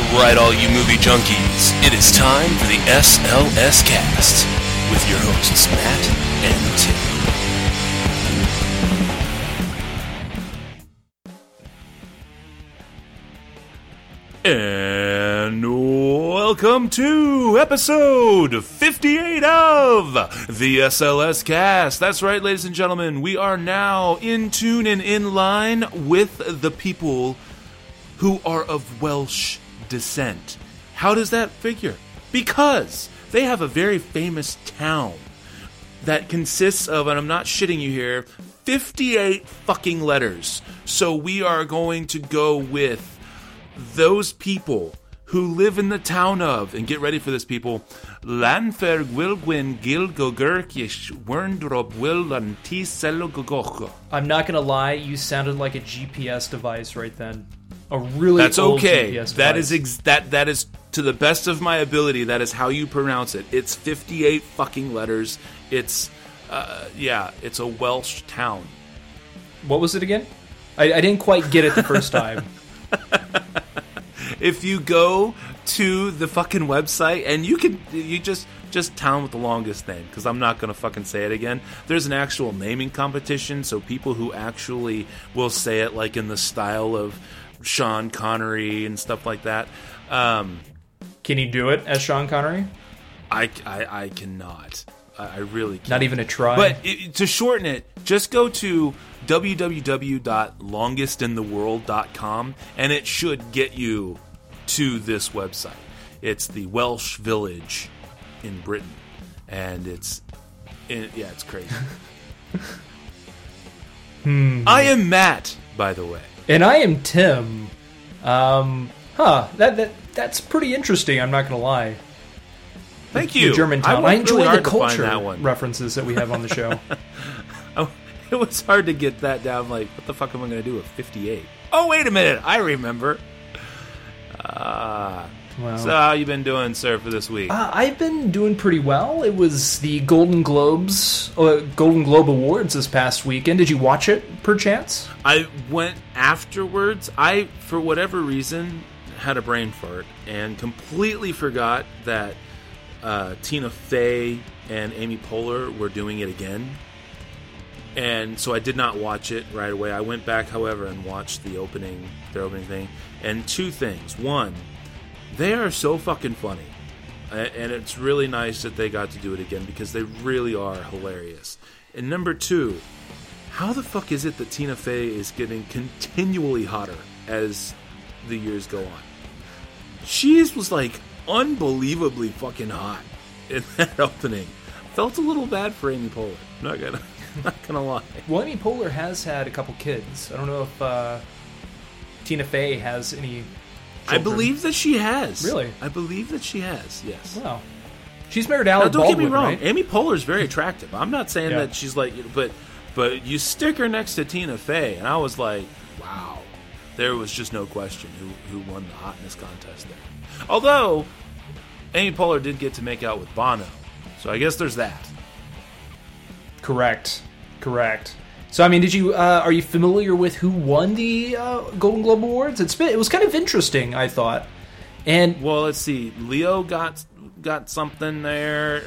Right, all you movie junkies, it is time for the SLS Cast with your hosts Matt and Tim. And welcome to episode 58 of the SLS Cast. That's right, ladies and gentlemen, we are now in tune and in line with the people who are of Welsh descent. How does that figure? Because they have a very famous town that consists of, and I'm not shitting you here, 58 fucking letters. So we are going to go with those people who live in the town of, and get ready for this, people, Llanfair Gwilgwyn Gilgogurkish Werndrop Will. I'm not gonna lie, you sounded like a GPS device right then. A really That's old okay. GPS That device. is that is to the best of my ability. That is how you pronounce it. It's 58 fucking letters. It's it's a Welsh town. What was it again? I didn't quite get it the first time. If you go to the fucking website and you just town with the longest name, because I'm not gonna fucking say it again. There's an actual naming competition, so people who actually will say it like in the style of Sean Connery and stuff like that. Can you do it as Sean Connery? I cannot. I really can't. Not even a try? But to shorten it, just go to www.longestintheworld.com and it should get you to this website. It's the Welsh village in Britain, and it's crazy. I am Matt, by the way. And I am Tim. That's pretty interesting, I'm not gonna lie. Thank you. The German town. I enjoy really the hard to find culture that one. references that we have on the show. It was hard to get that down. Like, what the fuck am I going to do with 58? Oh, wait a minute. I remember. So how you been doing, sir, for this week? I've been doing pretty well. It was the Golden Globe Awards this past weekend. Did you watch it, perchance? I went afterwards. I, for whatever reason, had a brain fart and completely forgot that Tina Fey and Amy Poehler were doing it again. And so I did not watch it right away. I went back, however, and watched their opening thing. And two things. One, they are so fucking funny. And it's really nice that they got to do it again because they really are hilarious. And number two, how the fuck is it that Tina Fey is getting continually hotter as the years go on? She was like unbelievably fucking hot in that opening. Felt a little bad for Amy Poehler. Not gonna lie. Well, Amy Poehler has had a couple kids. I don't know if Tina Fey has any children. I believe that she has. Really? I believe that she has, yes. Wow. She's married to Alec Now, don't Baldwin, get me wrong. right? Amy Poehler is very attractive. I'm not saying Yeah. that she's like... But you stick her next to Tina Fey, and I was like, wow. There was just no question who won the hotness contest there. Although, Amy Poehler did get to make out with Bono. So I guess there's that. Correct. So, I mean, are you familiar with who won the Golden Globe Awards? It was kind of interesting, I thought. And well, let's see. Leo got something there.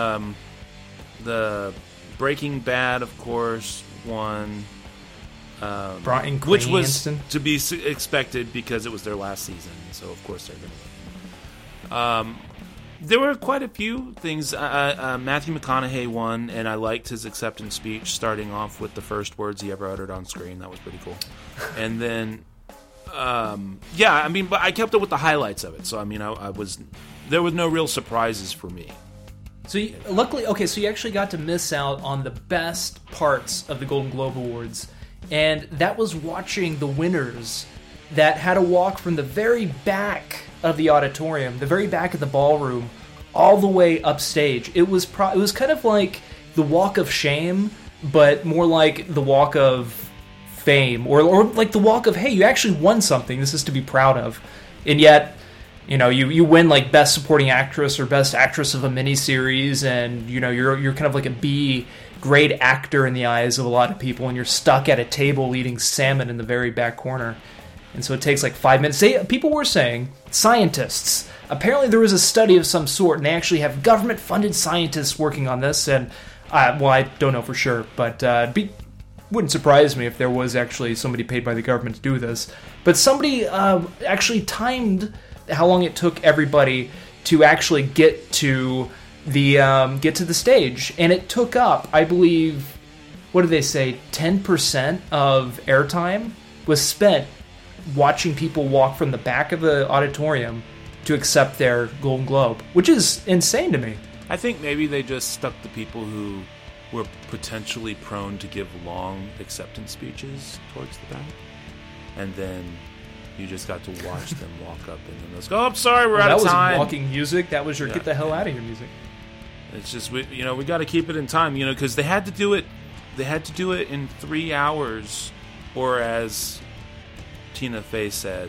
The Breaking Bad, of course, won. Bryan Which was Cranston. to be expected because it was their last season. So, of course, they're going to win. There were quite a few things. Matthew McConaughey won, and I liked his acceptance speech, starting off with the first words he ever uttered on screen. That was pretty cool. And then, but I kept up with the highlights of it. So, I mean, there was no real surprises for me. So, luckily, so you actually got to miss out on the best parts of the Golden Globe Awards, and that was watching the winners that had to walk from the very back of the auditorium, the very back of the ballroom, all the way upstage. It was kind of like the Walk of Shame, but more like the Walk of Fame, or like the Walk of, hey, you actually won something. This is to be proud of. And yet, you win like Best Supporting Actress or Best Actress of a Miniseries, and you're kind of like a B grade actor in the eyes of a lot of people, and you're stuck at a table eating salmon in the very back corner. And so it takes like 5 minutes. People were saying, scientists, apparently there was a study of some sort, and they actually have government-funded scientists working on this, and, well, I don't know for sure, but wouldn't surprise me if there was actually somebody paid by the government to do this. But somebody actually timed how long it took everybody to actually get to the stage, and it took up, I believe, what did they say, 10% of airtime was spent watching people walk from the back of the auditorium to accept their Golden Globe, which is insane to me. I think maybe they just stuck the people who were potentially prone to give long acceptance speeches towards the back, and then you just got to watch them walk up and then let's go, I'm sorry, we're out of time. That was walking music. That was your get the hell out of here music. It's just, we got to keep it in time, because they had to do it in 3 hours, or as Tina Fey said,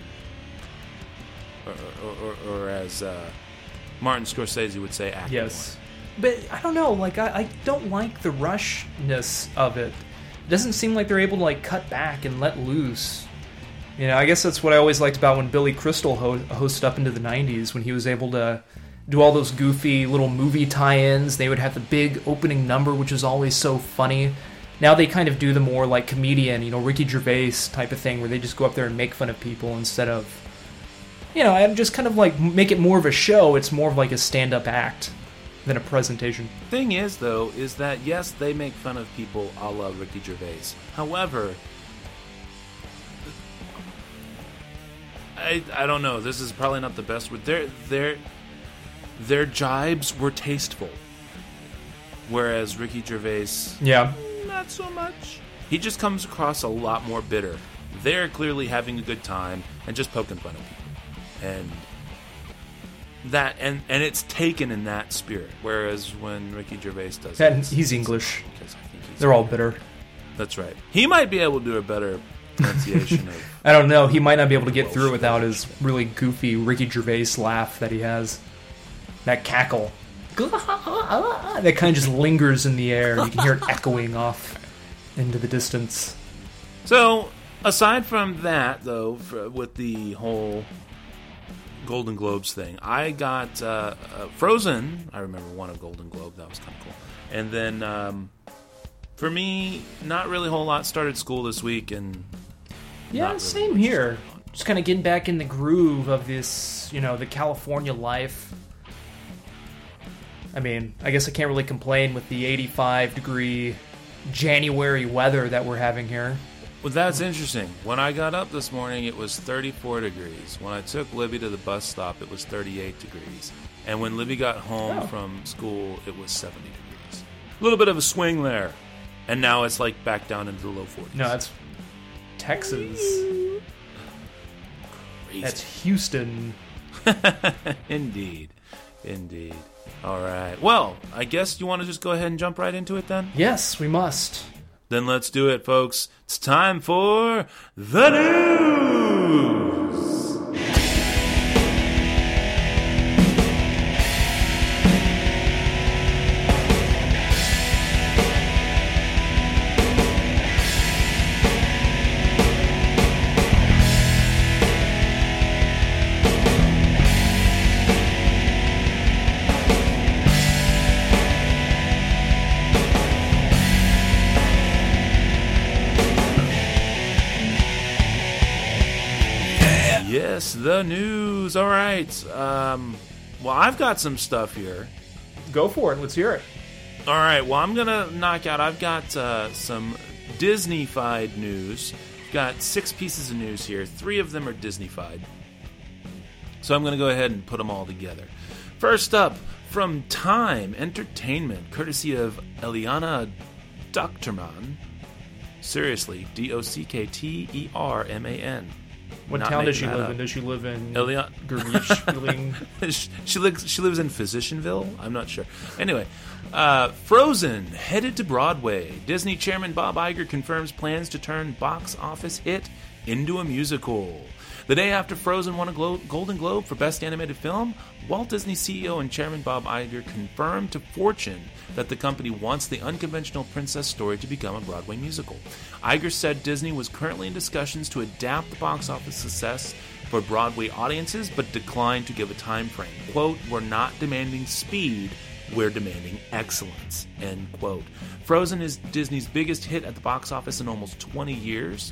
or as Martin Scorsese would say, act yes. But I don't know, like, I don't like the rushness of it. It doesn't seem like they're able to, like, cut back and let loose. I guess that's what I always liked about when Billy Crystal hosted up into the 90s, when he was able to do all those goofy little movie tie-ins. They would have the big opening number, which was always so funny. Now they kind of do the more, like, comedian, Ricky Gervais type of thing, where they just go up there and make fun of people instead of, and just kind of, like, make it more of a show. It's more of, like, a stand-up act than a presentation. Thing is, though, is that, yes, they make fun of people a la Ricky Gervais. However, I don't know. This is probably not the best word. Their jibes were tasteful, whereas Ricky Gervais, not so much. He just comes across a lot more bitter. They're clearly having a good time and just poking fun at people, and it's taken in that spirit. Whereas when Ricky Gervais does it, he's English. They're all bitter. That's right. He might be able to do a better pronunciation of. I don't know. He might not be able to get through without his really goofy Ricky Gervais laugh that he has. That cackle. That kind of just lingers in the air. You can hear it echoing off into the distance. So, aside from that, though, with the whole Golden Globes thing, I got Frozen. I remember won a Golden Globe. That was kind of cool. And then, for me, not really a whole lot. Started school this week, and really same here. Just kind of getting back in the groove of this, the California life. I mean, I guess I can't really complain with the 85-degree January weather that we're having here. Well, that's interesting. When I got up this morning, it was 34 degrees. When I took Libby to the bus stop, it was 38 degrees. And when Libby got home from school, it was 70 degrees. A little bit of a swing there. And now it's like back down into the low 40s. No, that's Texas. Crazy. That's Houston. Indeed. All right. Well, I guess you want to just go ahead and jump right into it then? Yes, we must. Then let's do it, folks. It's time for the news. Yes, the news. All right. Well, I've got some stuff here. Go for it. Let's hear it. All right. Well, I'm going to knock out. I've got some Disney-fied news. I've got 6 pieces of news here. 3 of them are Disney-fied. So I'm going to go ahead and put them all together. First up, from Time Entertainment, courtesy of Eliana Duckerman. Seriously, Dockterman. What town does she live in? Does she live in Garish? She lives in Physicianville? I'm not sure. Anyway, Frozen headed to Broadway. Disney chairman Bob Iger confirms plans to turn box office hit into a musical. The day after Frozen won a Golden Globe for Best Animated Film, Walt Disney CEO and Chairman Bob Iger confirmed to Fortune that the company wants the unconventional princess story to become a Broadway musical. Iger said Disney was currently in discussions to adapt the box office success for Broadway audiences, but declined to give a time frame. Quote, "We're not demanding speed, we're demanding excellence," end quote. Frozen is Disney's biggest hit at the box office in almost 20 years.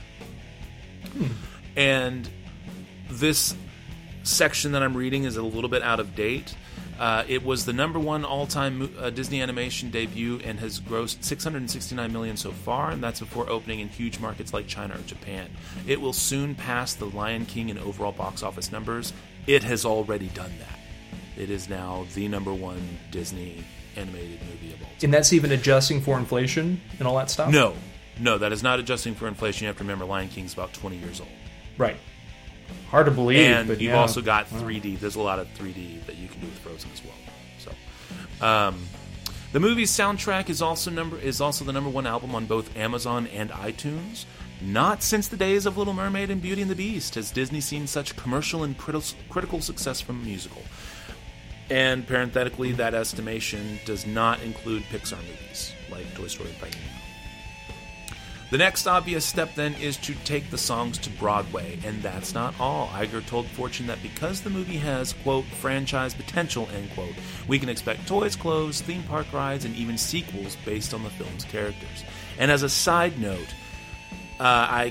And this section that I'm reading is a little bit out of date. It was the number one all-time Disney animation debut and has grossed $669 million so far, and that's before opening in huge markets like China or Japan. It will soon pass The Lion King in overall box office numbers. It has already done that. It is now the number one Disney animated movie of all time. And that's even adjusting for inflation and all that stuff? No, that is not adjusting for inflation. You have to remember Lion King's about 20 years old. Right. Hard to believe, and but you've also got 3D. There's a lot of 3D that you can do with Frozen as well. So, the movie's soundtrack is also the number one album on both Amazon and iTunes. Not since the days of Little Mermaid and Beauty and the Beast has Disney seen such commercial and critical success from a musical. And parenthetically, that estimation does not include Pixar movies like Toy Story and Finding Nemo. The next obvious step, then, is to take the songs to Broadway, and that's not all. Iger told Fortune that because the movie has, quote, franchise potential, end quote, we can expect toys, clothes, theme park rides, and even sequels based on the film's characters. And as a side note, I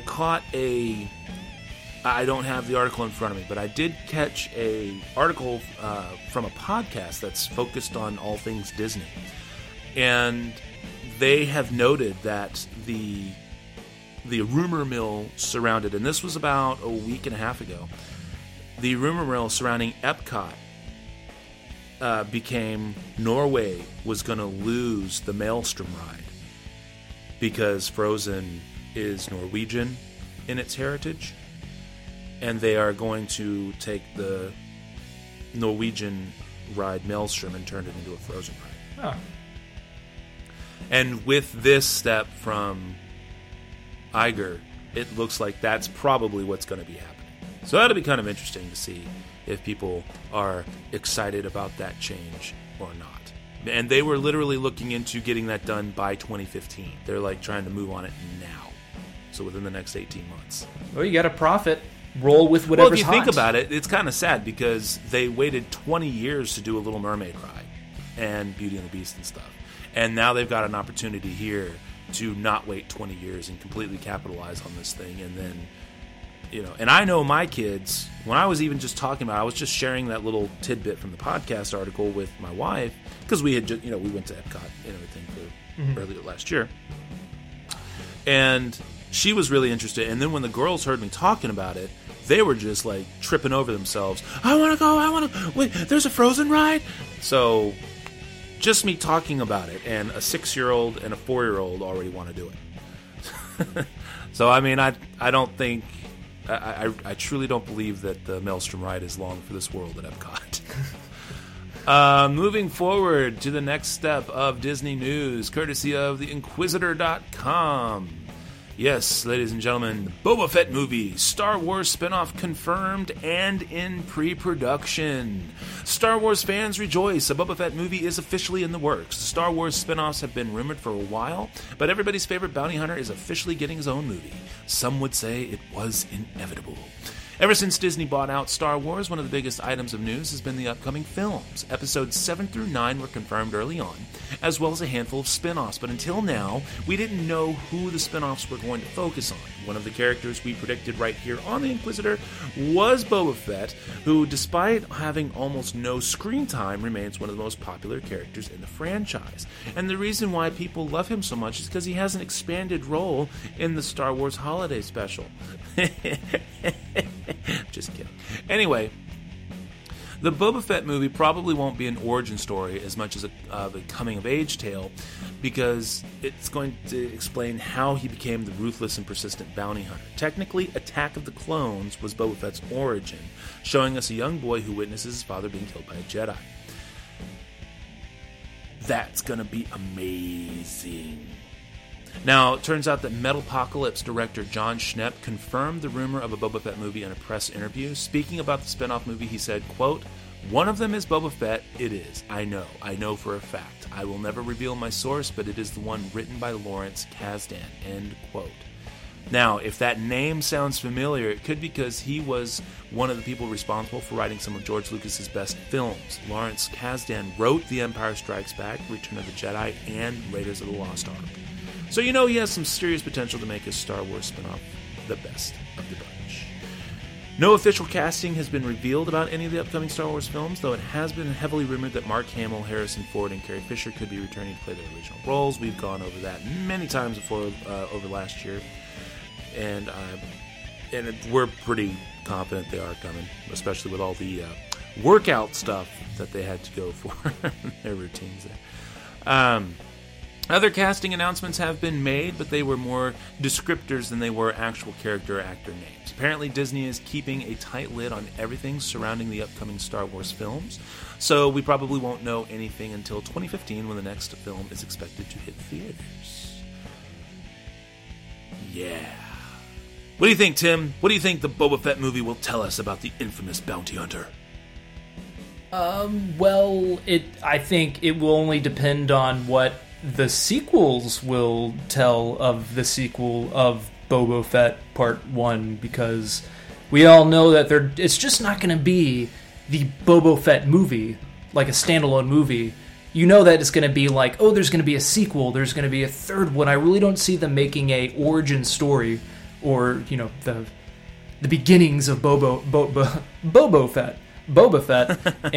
don't have the article in front of me, but I did catch a article from a podcast that's focused on all things Disney. And they have noted that the rumor mill surrounded, and this was about a week and a half ago, the rumor mill surrounding Epcot became Norway was going to lose the Maelstrom ride because Frozen is Norwegian in its heritage, and they are going to take the Norwegian ride Maelstrom and turn it into a Frozen ride. Oh. And with this step from Iger, it looks like that's probably what's going to be happening. So that'll be kind of interesting to see if people are excited about that change or not. And they were literally looking into getting that done by 2015. They're like trying to move on it now. So within the next 18 months. Well, you got to profit. Roll with whatever's Well, if you hot. think about it, it's kind of sad because they waited 20 years to do a Little Mermaid ride and Beauty and the Beast and stuff. And now they've got an opportunity here to not wait 20 years and completely capitalize on this thing. And then, and I know my kids, when I was even just talking about it, I was just sharing that little tidbit from the podcast article with my wife because we had just, we went to Epcot and everything for earlier last year. And she was really interested. And then when the girls heard me talking about it, they were just like tripping over themselves. I want to wait, there's a Frozen ride? So just me talking about it, and a 6-year-old and a 4-year-old already want to do it. So, I mean, I don't think, I truly don't believe that the Maelstrom ride is long for this world at Epcot. Moving forward to the next step of Disney news, courtesy of theinquisitor.com. Yes, ladies and gentlemen, the Boba Fett movie, Star Wars spinoff confirmed and in pre-production. Star Wars fans rejoice, a Boba Fett movie is officially in the works. The Star Wars spinoffs have been rumored for a while, but everybody's favorite bounty hunter is officially getting his own movie. Some would say it was inevitable. Ever since Disney bought out Star Wars, one of the biggest items of news has been the upcoming films. Episodes 7 through 9 were confirmed early on, as well as a handful of spin-offs, but until now, we didn't know who the spin-offs were going to focus on. One of the characters we predicted right here on The Inquisitor was Boba Fett, who, despite having almost no screen time, remains one of the most popular characters in the franchise. And the reason why people love him so much is because he has an expanded role in the Star Wars Holiday Special. Just kidding. Anyway, the Boba Fett movie probably won't be an origin story as much as a coming-of-age tale, because it's going to explain how he became the ruthless and persistent bounty hunter. Technically, Attack of the Clones was Boba Fett's origin, showing us a young boy who witnesses his father being killed by a Jedi. That's going to be amazing. Now, it turns out that Metalopocalypse director John Schnepp confirmed the rumor of a Boba Fett movie in a press interview. Speaking about the spin-off movie, he said, quote, "One of them is Boba Fett. It is. I know for a fact. I will never reveal my source, but it is the one written by Lawrence Kasdan," end quote. Now, if that name sounds familiar, it could be because he was one of the people responsible for writing some of George Lucas's best films. Lawrence Kasdan wrote The Empire Strikes Back, Return of the Jedi, and Raiders of the Lost Ark. So you know he has some serious potential to make his Star Wars spin-off the best of the bunch. No official casting has been revealed about any of the upcoming Star Wars films, though it has been heavily rumored that Mark Hamill, Harrison Ford, and Carrie Fisher could be returning to play their original roles. We've gone over that many times before over last year. And we're pretty confident they are coming, especially with all the workout stuff that they had to go for their routines there. Other casting announcements have been made, but they were more descriptors than they were actual character or actor names. Apparently, Disney is keeping a tight lid on everything surrounding the upcoming Star Wars films, so we probably won't know anything until 2015 when the next film is expected to hit theaters. Yeah. What do you think, Tim? What do you think the Boba Fett movie will tell us about the infamous bounty hunter? Well, I think it will only depend on what the sequels will tell of the sequel of Boba Fett Part 1, because we all know that it's just not going to be the Boba Fett movie, like a standalone movie. You know that it's going to be like, oh, there's going to be a sequel, there's going to be a third one. I really don't see them making a origin story, or, you know, the beginnings of Boba Fett,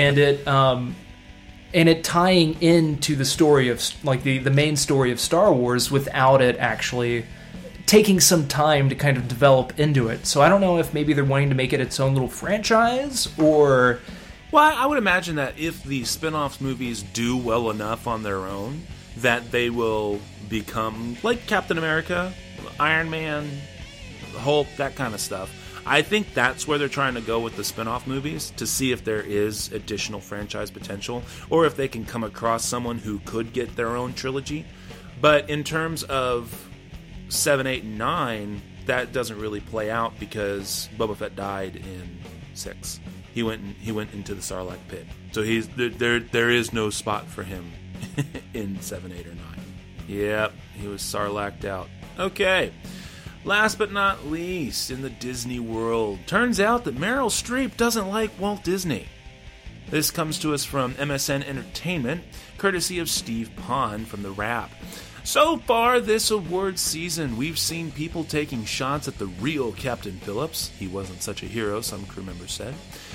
and it tying into the story of, like, the main story of Star Wars without it actually taking some time to kind of develop into it. So I don't know if maybe they're wanting to make it its own little franchise, or... Well, I would imagine that if the spin-off movies do well enough on their own, that they will become like Captain America, Iron Man, Hulk, that kind of stuff. I think that's where they're trying to go with the spin-off movies, to see if there is additional franchise potential, or if they can come across someone who could get their own trilogy. But in terms of 7, 8, and 9, that doesn't really play out because Boba Fett died in 6. He went into the Sarlacc pit, so there is no spot for him in 7, 8, or 9. Yep, he was Sarlacced out. Okay. Last but not least, in the Disney world, turns out that Meryl Streep doesn't like Walt Disney. This comes to us from MSN Entertainment, courtesy of Steve Pond from The Wrap. So far this awards season, we've seen people taking shots at the real Captain Phillips. He wasn't such a hero, some crew members said.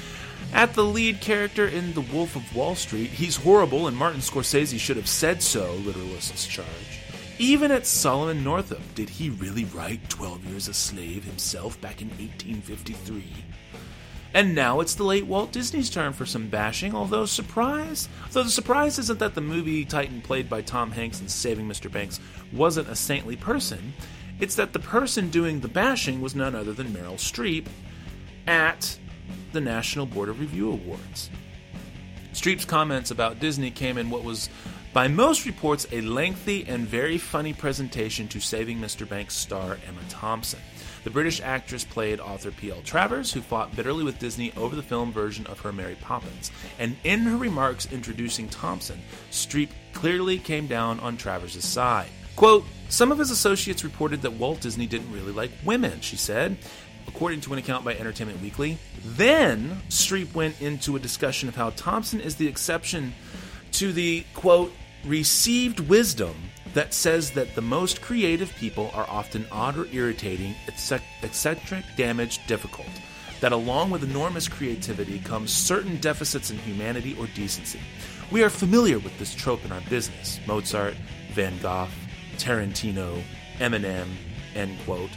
At the lead character in The Wolf of Wall Street, he's horrible and Martin Scorsese should have said so, literalists charge. Even at Solomon Northup, did he really write 12 Years a Slave himself back in 1853? And now it's the late Walt Disney's turn for some bashing, although the surprise isn't that the movie titan played by Tom Hanks in Saving Mr. Banks wasn't a saintly person, it's that the person doing the bashing was none other than Meryl Streep at the National Board of Review Awards. Streep's comments about Disney came in what was, by most reports, a lengthy and very funny presentation to Saving Mr. Banks star Emma Thompson. The British actress played author P.L. Travers, who fought bitterly with Disney over the film version of her Mary Poppins. And in her remarks introducing Thompson, Streep clearly came down on Travers' side. Quote, "Some of his associates reported that Walt Disney didn't really like women," she said, according to an account by Entertainment Weekly. Then, Streep went into a discussion of how Thompson is the exception to the, quote, "received wisdom that says that the most creative people are often odd or irritating, eccentric, damaged, difficult. That along with enormous creativity comes certain deficits in humanity or decency. We are familiar with this trope in our business. Mozart, Van Gogh, Tarantino, Eminem," end quote.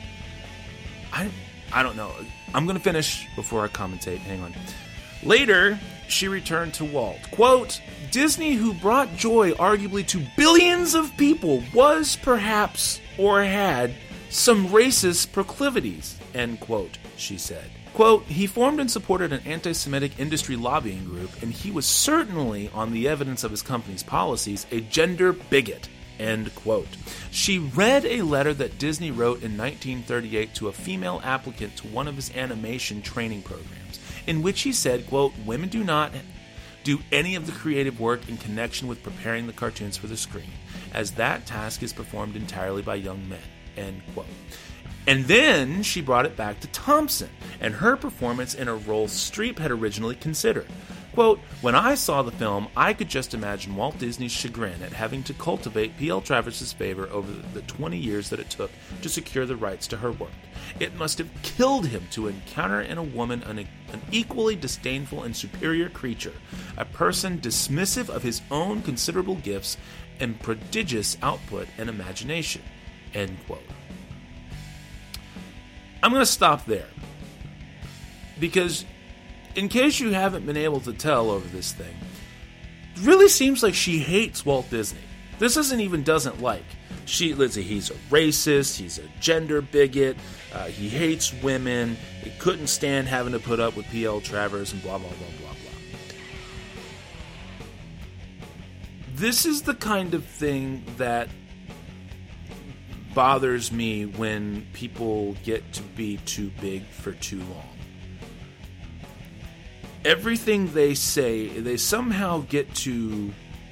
I don't know. I'm going to finish before I commentate. Hang on. Later, she returned to Walt. Quote, "Disney, who brought joy arguably to billions of people, was perhaps, or had, some racist proclivities," end quote, she said. Quote, "He formed and supported an anti-Semitic industry lobbying group, and he was certainly, on the evidence of his company's policies, a gender bigot," End quote. She read a letter that Disney wrote in 1938 to a female applicant to one of his animation training programs, in which he said, quote, "Women do not do any of the creative work in connection with preparing the cartoons for the screen, as that task is performed entirely by young men." End quote. And then she brought it back to Thompson and her performance in a role Streep had originally considered. Quote, "When I saw the film, I could just imagine Walt Disney's chagrin at having to cultivate P.L. Travis's favor over the 20 years that it took to secure the rights to her work. It must have killed him to encounter in a woman an equally disdainful and superior creature, a person dismissive of his own considerable gifts and prodigious output and imagination." End quote. I'm going to stop there, because in case you haven't been able to tell over this thing, it really seems like she hates Walt Disney. This doesn't like. He's a racist, he's a gender bigot, he hates women, he couldn't stand having to put up with P.L. Travers and blah, blah, blah, blah, blah. This is the kind of thing that bothers me when people get to be too big for too long. Everything they say, they somehow get to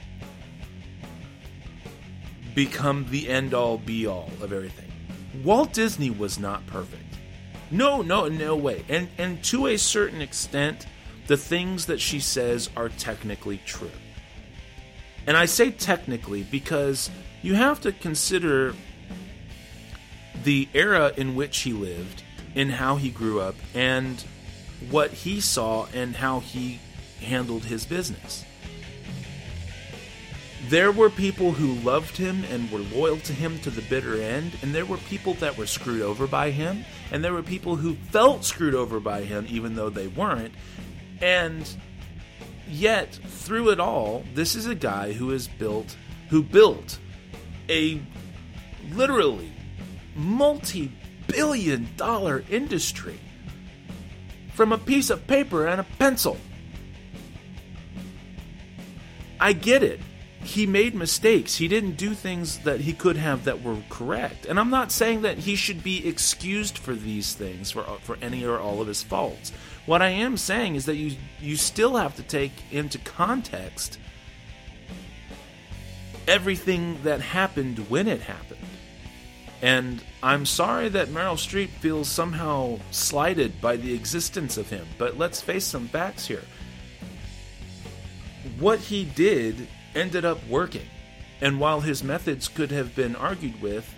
become the end-all, be-all of everything. Walt Disney was not perfect. No way. And to a certain extent, the things that she says are technically true. And I say technically because you have to consider the era in which he lived, and how he grew up, and what he saw and how he handled his business. There were people who loved him and were loyal to him to the bitter end, and there were people that were screwed over by him, and there were people who felt screwed over by him even though they weren't. And yet, through it all, this is a guy who built a literally multi-billion-dollar industry from a piece of paper and a pencil. I get it. He made mistakes. He didn't do things that he could have that were correct. And I'm not saying that he should be excused for these things, for any or all of his faults. What I am saying is that you still have to take into context everything that happened when it happened. And I'm sorry that Meryl Streep feels somehow slighted by the existence of him, but let's face some facts here. What he did ended up working, and while his methods could have been argued with,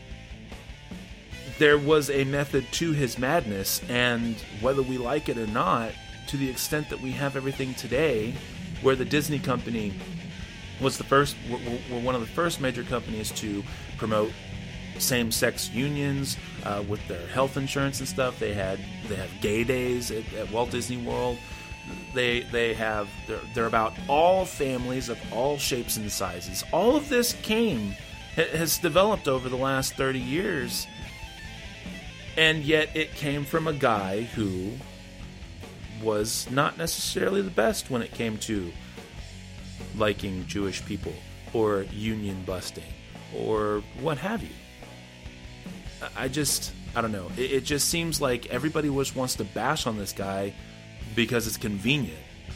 there was a method to his madness, and whether we like it or not, to the extent that we have everything today, where the Disney company was were one of the first major companies to promote same-sex unions with their health insurance and stuff. They have gay days at Walt Disney World. They're about all families of all shapes and sizes. All of this has developed over the last 30 years, and yet it came from a guy who was not necessarily the best when it came to liking Jewish people or union busting or what have you. I don't know. It just seems like everybody just wants to bash on this guy because it's convenient,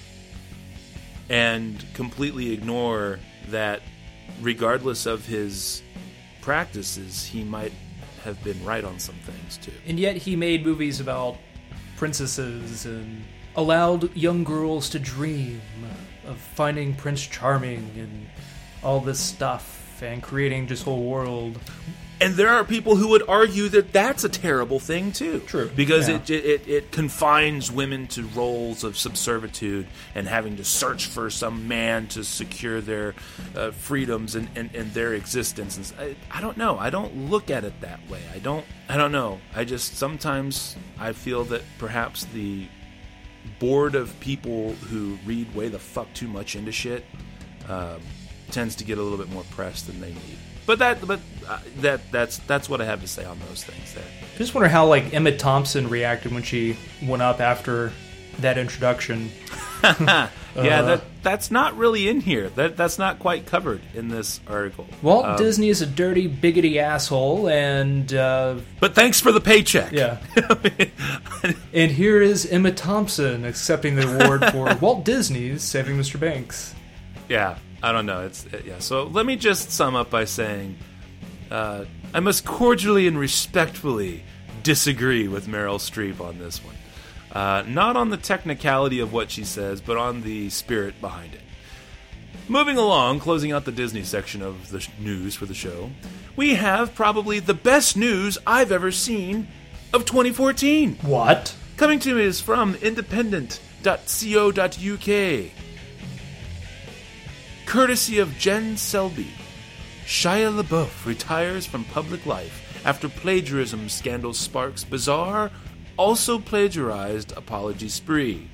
and completely ignore that regardless of his practices, he might have been right on some things too. And yet he made movies about princesses and allowed young girls to dream of finding Prince Charming and all this stuff and creating this whole world. And there are people who would argue that that's a terrible thing too. True. Because it confines women to roles of subservitude and having to search for some man to secure their freedoms and their existence. And I don't know. I don't look at it that way. I don't know. Sometimes I feel that perhaps the board of people who read way the fuck too much into shit tends to get a little bit more press than they need. But that's what I have to say on those things there. I just wonder how Emma Thompson reacted when she went up after that introduction. Yeah, that's not really in here. That's not quite covered in this article. Walt Disney is a dirty, bigoty asshole, and but thanks for the paycheck. Yeah. And here is Emma Thompson accepting the award for Walt Disney's Saving Mr. Banks. Yeah, I don't know. So let me just sum up by saying I must cordially and respectfully disagree with Meryl Streep on this one. Not on the technicality of what she says, but on the spirit behind it. Moving along, closing out the Disney section of the news for the show, we have probably the best news I've ever seen of 2014. What? Coming to me is from independent.co.uk. Courtesy of Jen Selby, Shia LaBeouf retires from public life after plagiarism scandal sparks bizarre, also plagiarized apology spree.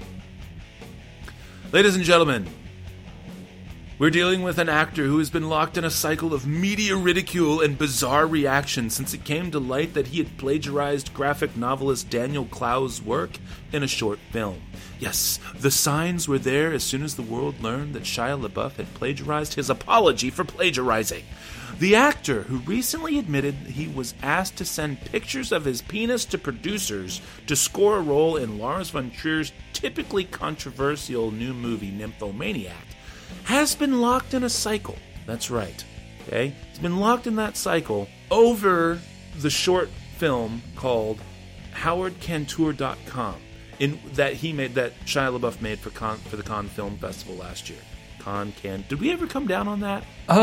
Ladies and gentlemen, we're dealing with an actor who has been locked in a cycle of media ridicule and bizarre reaction since it came to light that he had plagiarized graphic novelist Daniel Clow's work in a short film. Yes, the signs were there as soon as the world learned that Shia LaBeouf had plagiarized his apology for plagiarizing. The actor, who recently admitted he was asked to send pictures of his penis to producers to score a role in Lars von Trier's typically controversial new movie Nymphomaniac, has been locked in a cycle. That's right. Okay? He's been locked in that cycle over the short film called HowardCantor.com that Shia LaBeouf made for the Cannes Film Festival last year. Did we ever come down on that?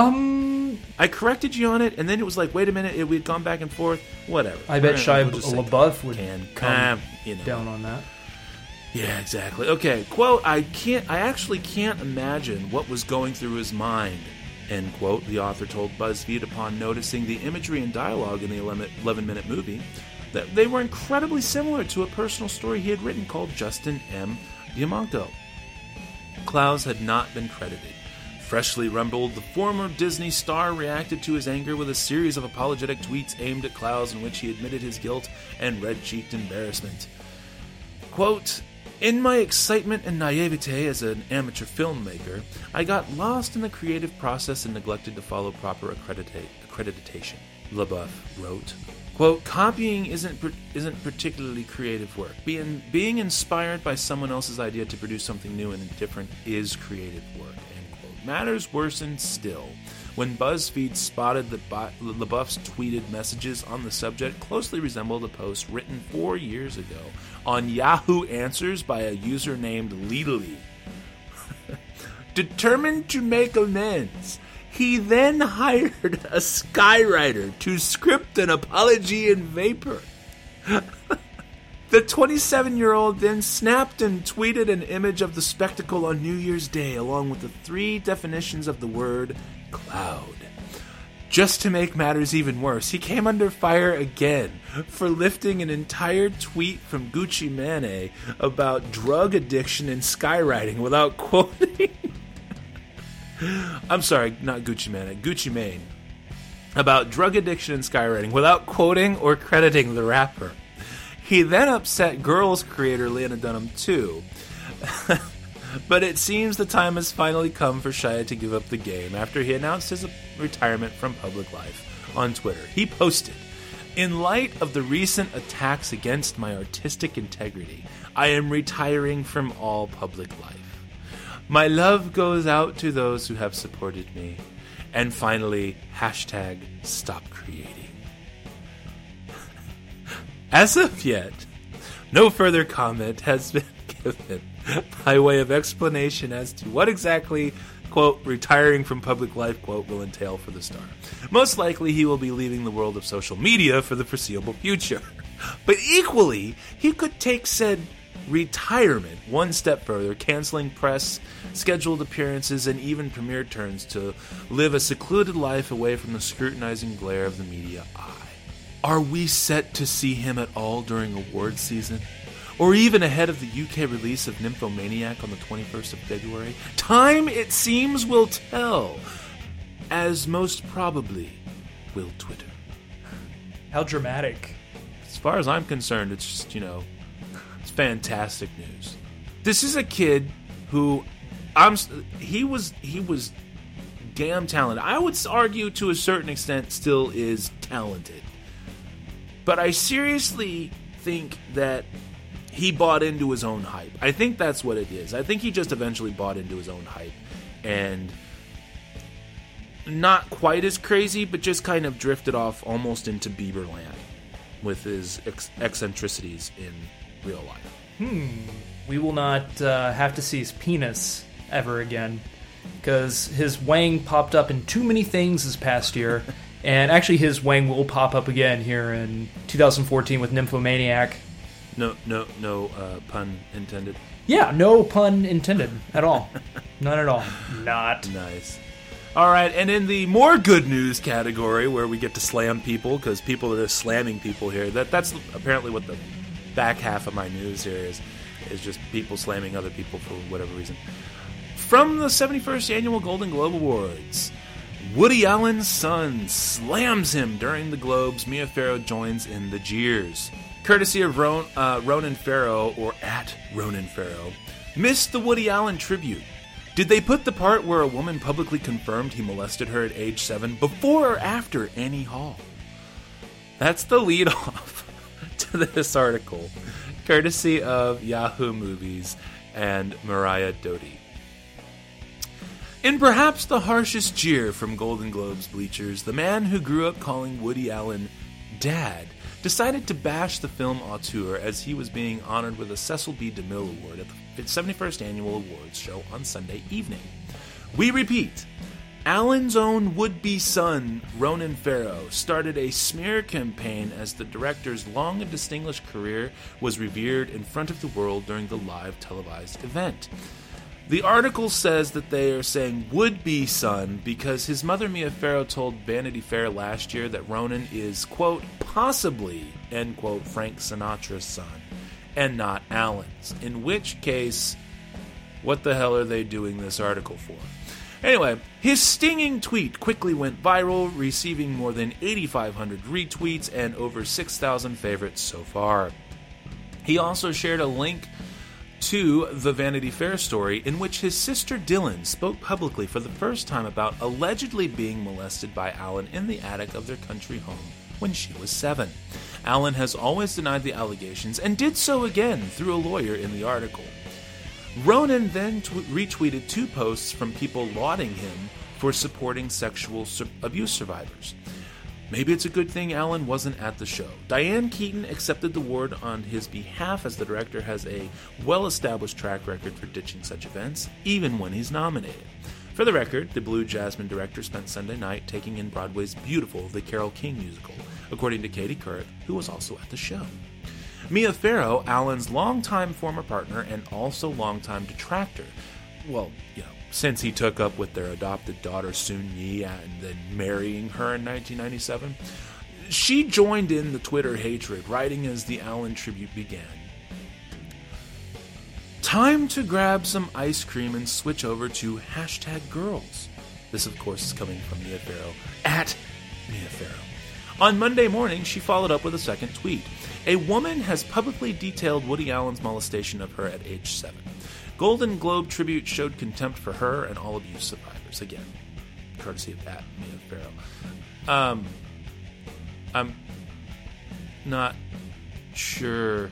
I corrected you on it, and then it was like, wait a minute, we'd gone back and forth. Whatever. I bet Shia LaBeouf would come down on that. Yeah, exactly. Okay, quote, I actually can't imagine what was going through his mind, end quote, the author told BuzzFeed upon noticing the imagery and dialogue in the 11-minute movie, that they were incredibly similar to a personal story he had written called Justin M. Diamanto. Clowes had not been credited. Freshly rumbled, the former Disney star reacted to his anger with a series of apologetic tweets aimed at Clowes in which he admitted his guilt and red-cheeked embarrassment. Quote, in my excitement and naivete as an amateur filmmaker, I got lost in the creative process and neglected to follow proper accreditation, LaBeouf wrote. Quote, copying isn't particularly creative work. Being inspired by someone else's idea to produce something new and different is creative work, end quote. Matters worsened still when BuzzFeed spotted that LaBeouf's tweeted messages on the subject closely resembled a post written 4 years ago on Yahoo Answers by a user named Leedly. Determined to make amends, he then hired a skywriter to script an apology in vapor. The 27-year-old then snapped and tweeted an image of the spectacle on New Year's Day along with the 3 definitions of the word cloud. Just to make matters even worse, he came under fire again for lifting an entire tweet from Gucci Mane about drug addiction and skywriting without quoting... I'm sorry, not Gucci Mane, Gucci Mane. About drug addiction and skywriting without quoting or crediting the rapper. He then upset Girls creator Lena Dunham too. But it seems the time has finally come for Shia to give up the game after he announced his retirement from public life on Twitter. He posted, in light of the recent attacks against my artistic integrity, I am retiring from all public life. My love goes out to those who have supported me. And finally, hashtag stop creating. As of yet, no further comment has been given by way of explanation as to what exactly, quote, retiring from public life, quote, will entail for the star. Most likely he will be leaving the world of social media for the foreseeable future. But equally, he could take said retirement one step further, canceling press, scheduled appearances, and even premiere turns to live a secluded life away from the scrutinizing glare of the media eye. Are we set to see him at all during awards season? Or even ahead of the UK release of Nymphomaniac on the 21st of February? Time, it seems, will tell, as most probably will Twitter. How dramatic. As far as I'm concerned, it's just, it's fantastic news. This is a kid who he was damn talented. I would argue to a certain extent still is talented. But I seriously think that he bought into his own hype. I think that's what it is. I think he just eventually bought into his own hype. And not quite as crazy, but just kind of drifted off almost into Bieberland with his eccentricities in real life. We will not have to see his penis ever again, because his wang popped up in too many things this past year. And actually his wang will pop up again here in 2014 with Nymphomaniac. No pun intended. Yeah, no pun intended at all. None at all. Not. Nice. All right, and in the more good news category, where we get to slam people, because people are just slamming people here, that's apparently what the back half of my news here is just people slamming other people for whatever reason. From the 71st Annual Golden Globe Awards, Woody Allen's son slams him during the Globes. Mia Farrow joins in the jeers. Courtesy of Ronan Farrow, or at Ronan Farrow, missed the Woody Allen tribute. Did they put the part where a woman publicly confirmed he molested her at age 7 before or after Annie Hall? That's the lead off to this article, courtesy of Yahoo Movies and Mariah Doty. In perhaps the harshest jeer from Golden Globes bleachers, the man who grew up calling Woody Allen Dad decided to bash the film auteur as he was being honored with a Cecil B. DeMille Award at the 71st Annual Awards show on Sunday evening. We repeat, Allen's own would-be son, Ronan Farrow, started a smear campaign as the director's long and distinguished career was revered in front of the world during the live televised event. The article says that they are saying would-be son because his mother Mia Farrow told Vanity Fair last year that Ronan is, quote, possibly, end quote, Frank Sinatra's son, and not Allen's. In which case, what the hell are they doing this article for? Anyway, his stinging tweet quickly went viral, receiving more than 8,500 retweets and over 6,000 favorites so far. He also shared a link to the Vanity Fair story in which his sister Dylan spoke publicly for the first time about allegedly being molested by Allen in the attic of their country home when she was 7. Allen has always denied the allegations and did so again through a lawyer in the article. Ronan then retweeted 2 posts from people lauding him for supporting sexual abuse survivors. Maybe it's a good thing Allen wasn't at the show. Diane Keaton accepted the award on his behalf as the director has a well-established track record for ditching such events, even when he's nominated. For the record, the Blue Jasmine director spent Sunday night taking in Broadway's Beautiful, the Carole King musical, according to Katie Couric, who was also at the show. Mia Farrow, Allen's longtime former partner and also longtime detractor, since he took up with their adopted daughter Soon Yi and then marrying her in 1997, she joined in the Twitter hatred, writing as the Allen tribute began. Time to grab some ice cream and switch over to #girls. This, of course, is coming from Mia Farrow, at Mia Farrow. On Monday morning, she followed up with a second tweet. A woman has publicly detailed Woody Allen's molestation of her at age 7. Golden Globe tribute showed contempt for her and all abuse survivors. Again, courtesy of that, Mia Farrow. I'm not sure.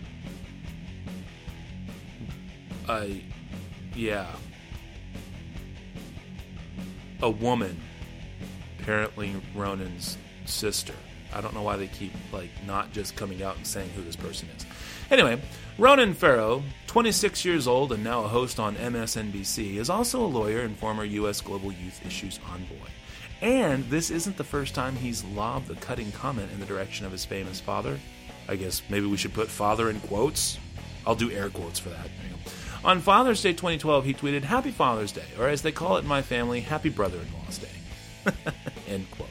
A woman, apparently Ronan's sister. I don't know why they keep, not just coming out and saying who this person is. Anyway, Ronan Farrow, 26 years old and now a host on MSNBC, is also a lawyer and former U.S. Global Youth Issues envoy. And this isn't the first time he's lobbed a cutting comment in the direction of his famous father. I guess maybe we should put father in quotes. I'll do air quotes for that. There you go. On Father's Day 2012, he tweeted, "Happy Father's Day," or as they call it in my family, Happy Brother-in-Law's Day. End quote.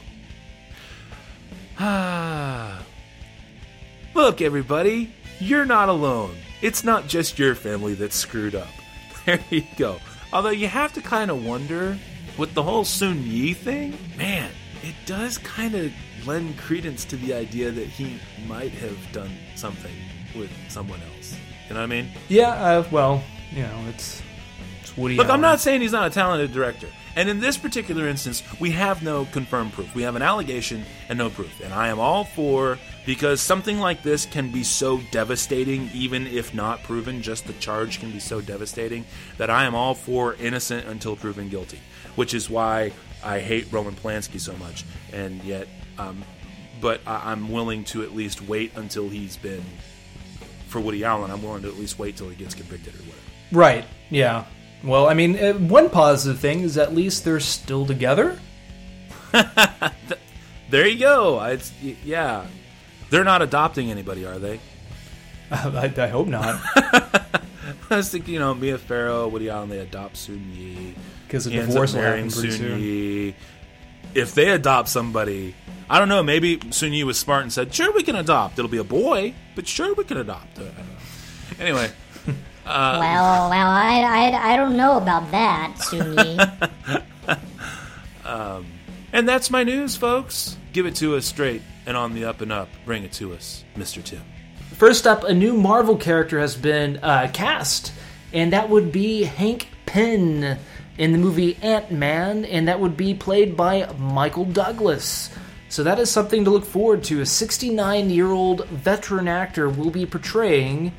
Look, everybody, you're not alone. It's not just your family that's screwed up. There you go. Although you have to kind of wonder, with the whole Soon Yi thing, man, it does kind of lend credence to the idea that he might have done something with someone else. You know what I mean? Yeah, it's It's Woody Look, Allen. I'm not saying he's not a talented director. And in this particular instance, we have no confirmed proof. We have an allegation and no proof. And I am all for, because something like this can be so devastating, even if not proven, just the charge can be so devastating, that I am all for innocent until proven guilty. Which is why I hate Roman Polanski so much. And yet, but I'm willing to at least wait until he's been, for Woody Allen, I'm willing to at least wait till he gets convicted or whatever. Right, yeah. Well, I mean, one positive thing is at least they're still together. There you go. Yeah. They're not adopting anybody, are they? I hope not. I was thinking, Mia Farrow, Woody Allen, they adopt Sun Yi. Because a divorce will happen pretty Sun soon. Yi. If they adopt somebody, I don't know, maybe Sun Yi was smart and said, sure, we can adopt. It'll be a boy, but sure, we can adopt. I don't know. Anyway. I don't know about that, Sun-Yi. And that's my news, folks. Give it to us straight and on the up and up. Bring it to us, Mr. Tim. First up, a new Marvel character has been cast, and that would be Hank Pym in the movie Ant-Man, and that would be played by Michael Douglas. So that is something to look forward to. A 69-year-old veteran actor will be portraying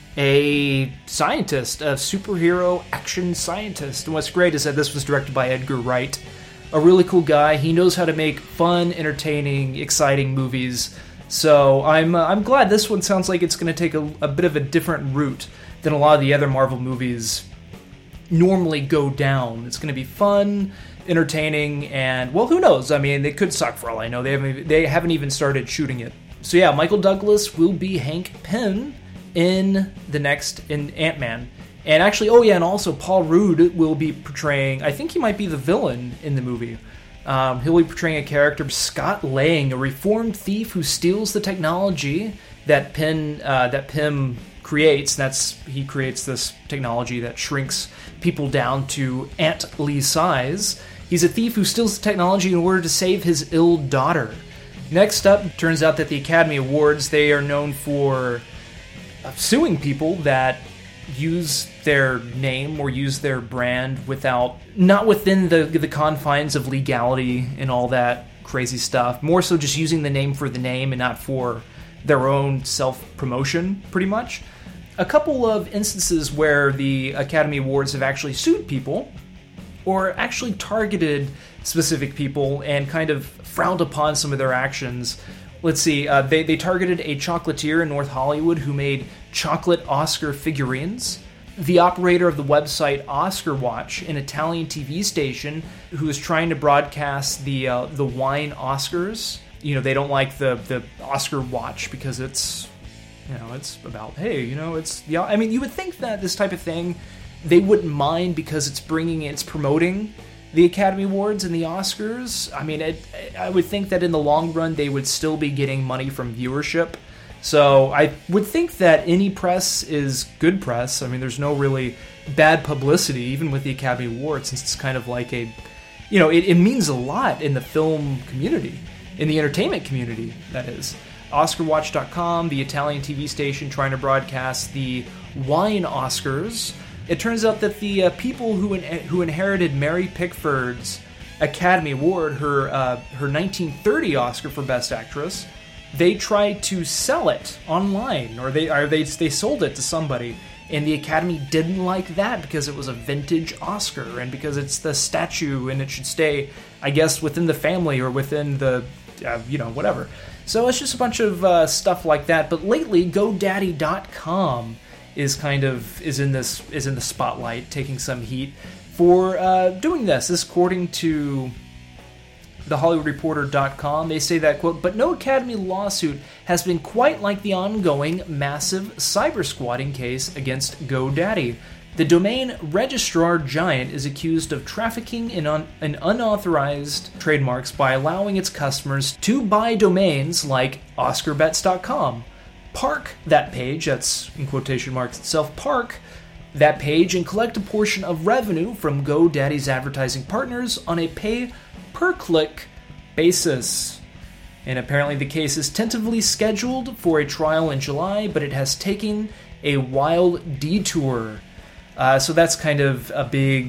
a scientist, a superhero action scientist. And what's great is that this was directed by Edgar Wright, a really cool guy. He knows how to make fun, entertaining, exciting movies. So I'm glad this one sounds like it's going to take a bit of a different route than a lot of the other Marvel movies normally go down. It's going to be fun, entertaining, and, well, who knows? I mean, they could suck for all I know. They haven't even started shooting it. So yeah, Michael Douglas will be Hank Pym in Ant-Man. And actually, and also Paul Rudd will be portraying, I think he might be the villain in the movie. He'll be portraying a character, Scott Lang, a reformed thief who steals the technology that Pym creates. He creates this technology that shrinks people down to ant-ly size. He's a thief who steals the technology in order to save his ill daughter. Next up, turns out that the Academy Awards, they are known for suing people that use their name or use their brand not within the confines of legality and all that crazy stuff. More so just using the name for the name and not for their own self-promotion, pretty much. A couple of instances where the Academy Awards have actually sued people or actually targeted specific people and kind of frowned upon some of their actions. Let's see, they targeted a chocolatier in North Hollywood who made chocolate Oscar figurines. The operator of the website Oscar Watch, an Italian TV station, who is trying to broadcast the wine Oscars. They don't like the Oscar Watch because it's about, hey, I mean, you would think that this type of thing they wouldn't mind because it's promoting the Academy Awards and the Oscars. I mean, I would think that in the long run they would still be getting money from viewership. So I would think that any press is good press. I mean, there's no really bad publicity, even with the Academy Awards, since it's kind of like it means a lot in the film community, in the entertainment community, that is. OscarWatch.com, the Italian TV station trying to broadcast the wine Oscars. It turns out that the people who inherited Mary Pickford's Academy Award, her 1930 Oscar for Best Actress, they tried to sell it online, or they sold it to somebody, and the Academy didn't like that because it was a vintage Oscar and because it's the statue and it should stay, I guess, within the family or within the whatever. So it's just a bunch of stuff like that. But lately, GoDaddy.com is in the spotlight, taking some heat for doing this. This, according to TheHollywoodReporter.com, they say that, quote, "But no Academy lawsuit has been quite like the ongoing massive cyber-squatting case against GoDaddy. The domain registrar giant is accused of trafficking in unauthorized trademarks by allowing its customers to buy domains like OscarBets.com. Park that page," that's in quotation marks itself, "park that page and collect a portion of revenue from GoDaddy's advertising partners on a pay-per-click basis." And apparently the case is tentatively scheduled for a trial in July, but it has taken a wild detour. So that's kind of a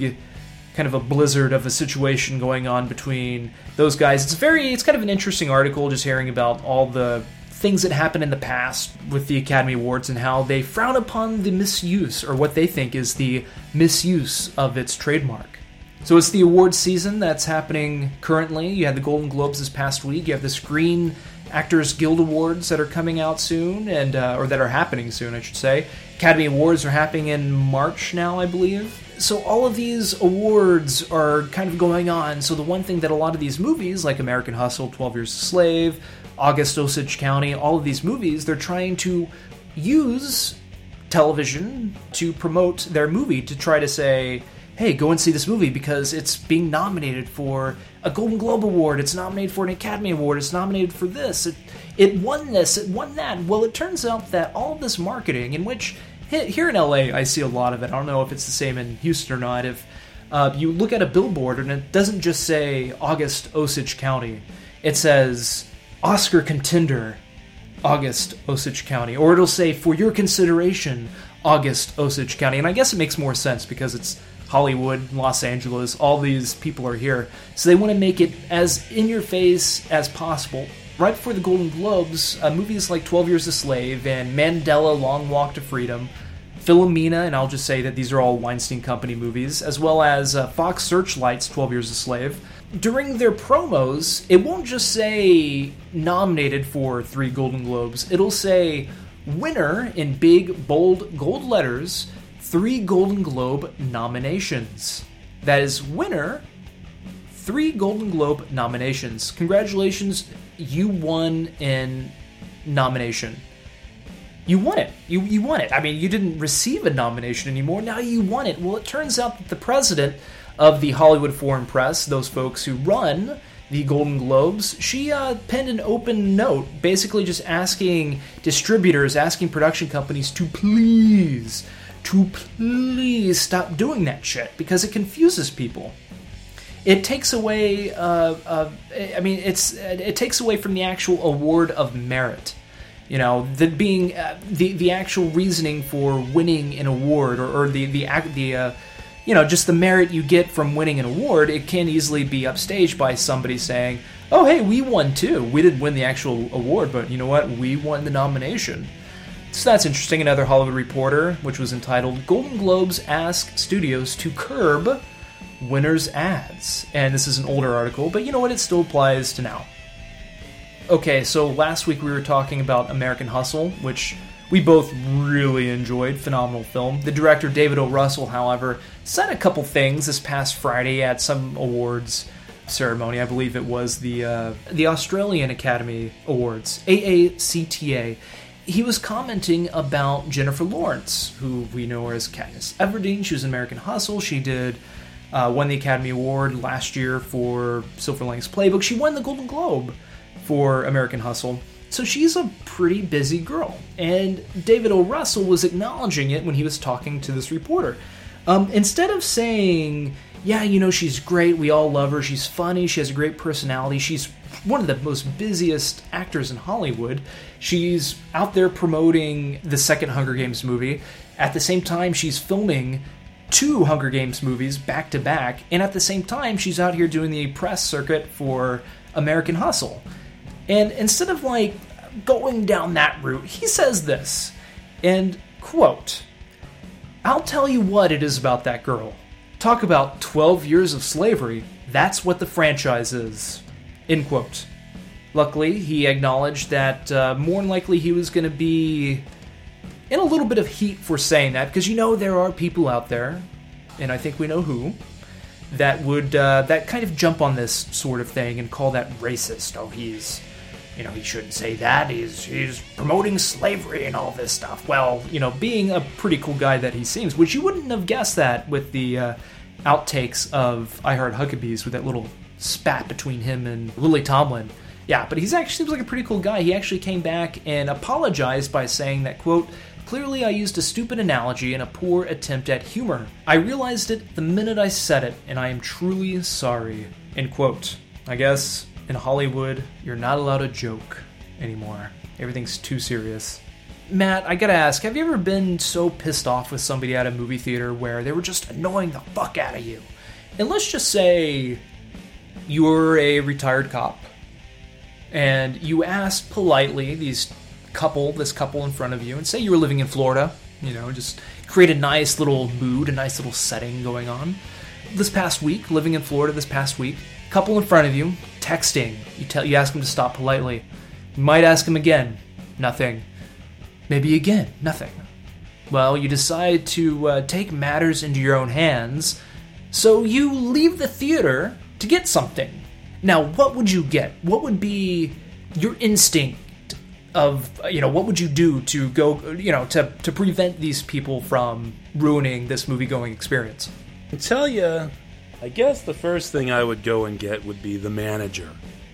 blizzard of a situation going on between those guys. It's kind of an interesting article, just hearing about all the things that happened in the past with the Academy Awards and how they frown upon the misuse, or what they think is the misuse of its trademark. So it's the awards season that's happening currently. You had the Golden Globes this past week. You have the Screen Actors Guild Awards that are coming out soon, and or that are happening soon, I should say. Academy Awards are happening in March now, I believe. So all of these awards are kind of going on. So the one thing that a lot of these movies, like American Hustle, 12 Years a Slave, August Osage County, all of these movies, they're trying to use television to promote their movie, to try to say, hey, go and see this movie because it's being nominated for a Golden Globe Award, it's nominated for an Academy Award, it's nominated for this, it won this, it won that. Well, it turns out that all of this marketing, in which, here in LA, I see a lot of it. I don't know if it's the same in Houston or not. If you look at a billboard and it doesn't just say August Osage County, it says Oscar contender, August Osage County. Or it'll say, for your consideration, August Osage County. And I guess it makes more sense because it's Hollywood, Los Angeles, all these people are here. So they want to make it as in-your-face as possible. Right before the Golden Globes, movies like 12 Years a Slave and Mandela, Long Walk to Freedom, Philomena, and I'll just say that these are all Weinstein Company movies, as well as Fox Searchlight's 12 Years a Slave. During their promos, it won't just say nominated for 3 Golden Globes. It'll say winner in big, bold, gold letters, 3 Golden Globe nominations. That is winner, 3 Golden Globe nominations. Congratulations, you won in nomination. You won it. You won it. I mean, you didn't receive a nomination anymore. Now you won it. Well, it turns out that the president of the Hollywood Foreign Press, those folks who run the Golden Globes, she penned an open note, basically just asking distributors, asking production companies to please stop doing that shit, because it confuses people. It takes away, it takes away from the actual award of merit. You know, the actual reasoning for winning an award, or just the merit you get from winning an award. It can easily be upstaged by somebody saying, "Oh, hey, we won too. We didn't win the actual award, but you know what? We won the nomination." So that's interesting. Another Hollywood Reporter, which was entitled "Golden Globes Ask Studios to Curb Winners' Ads," and this is an older article, but you know what? It still applies to now. Okay, so last week we were talking about American Hustle, which we both really enjoyed. Phenomenal film. The director, David O. Russell, however, said a couple things this past Friday at some awards ceremony. I believe it was the Australian Academy Awards, AACTA. He was commenting about Jennifer Lawrence, who we know her as Katniss Everdeen. She was in American Hustle. She won the Academy Award last year for Silver Linings Playbook. She won the Golden Globe for American Hustle. So she's a pretty busy girl. And David O. Russell was acknowledging it when he was talking to this reporter. Instead of saying, yeah, you know, she's great, we all love her, she's funny, she has a great personality, she's one of the most busiest actors in Hollywood, she's out there promoting the second Hunger Games movie. At the same time, she's filming 2 Hunger Games movies back to back, and at the same time, she's out here doing the press circuit for American Hustle. And instead of, going down that route, he says this, and, quote, "I'll tell you what it is about that girl. Talk about 12 years of slavery, that's what the franchise is." End quote. Luckily, he acknowledged that more than likely he was going to be in a little bit of heat for saying that, because there are people out there, and I think we know who, that would that kind of jump on this sort of thing and call that racist. Oh, he shouldn't say that. He's promoting slavery and all this stuff. Well, being a pretty cool guy that he seems, which you wouldn't have guessed that with the outtakes of I Heart Huckabees with that little spat between him and Lily Tomlin. Yeah, but he seems like a pretty cool guy. He actually came back and apologized by saying that, quote, "Clearly I used a stupid analogy and a poor attempt at humor. I realized it the minute I said it, and I am truly sorry." End quote. I guess in Hollywood, you're not allowed to joke anymore. Everything's too serious. Matt, I gotta ask, have you ever been so pissed off with somebody at a movie theater where they were just annoying the fuck out of you? And let's just say you're a retired cop, and you asked politely this couple in front of you, and say you were living in Florida, just create a nice little mood, a nice little setting going on. Living in Florida this past week, couple in front of you, texting. You ask them to stop politely. You might ask them again, nothing. Maybe again, nothing. Well, you decide to take matters into your own hands, so you leave the theater to get something. Now, what would you get? What would be your instinct of, what would you do to go, to prevent these people from ruining this movie-going experience? I tell you, I guess the first thing I would go and get would be the manager.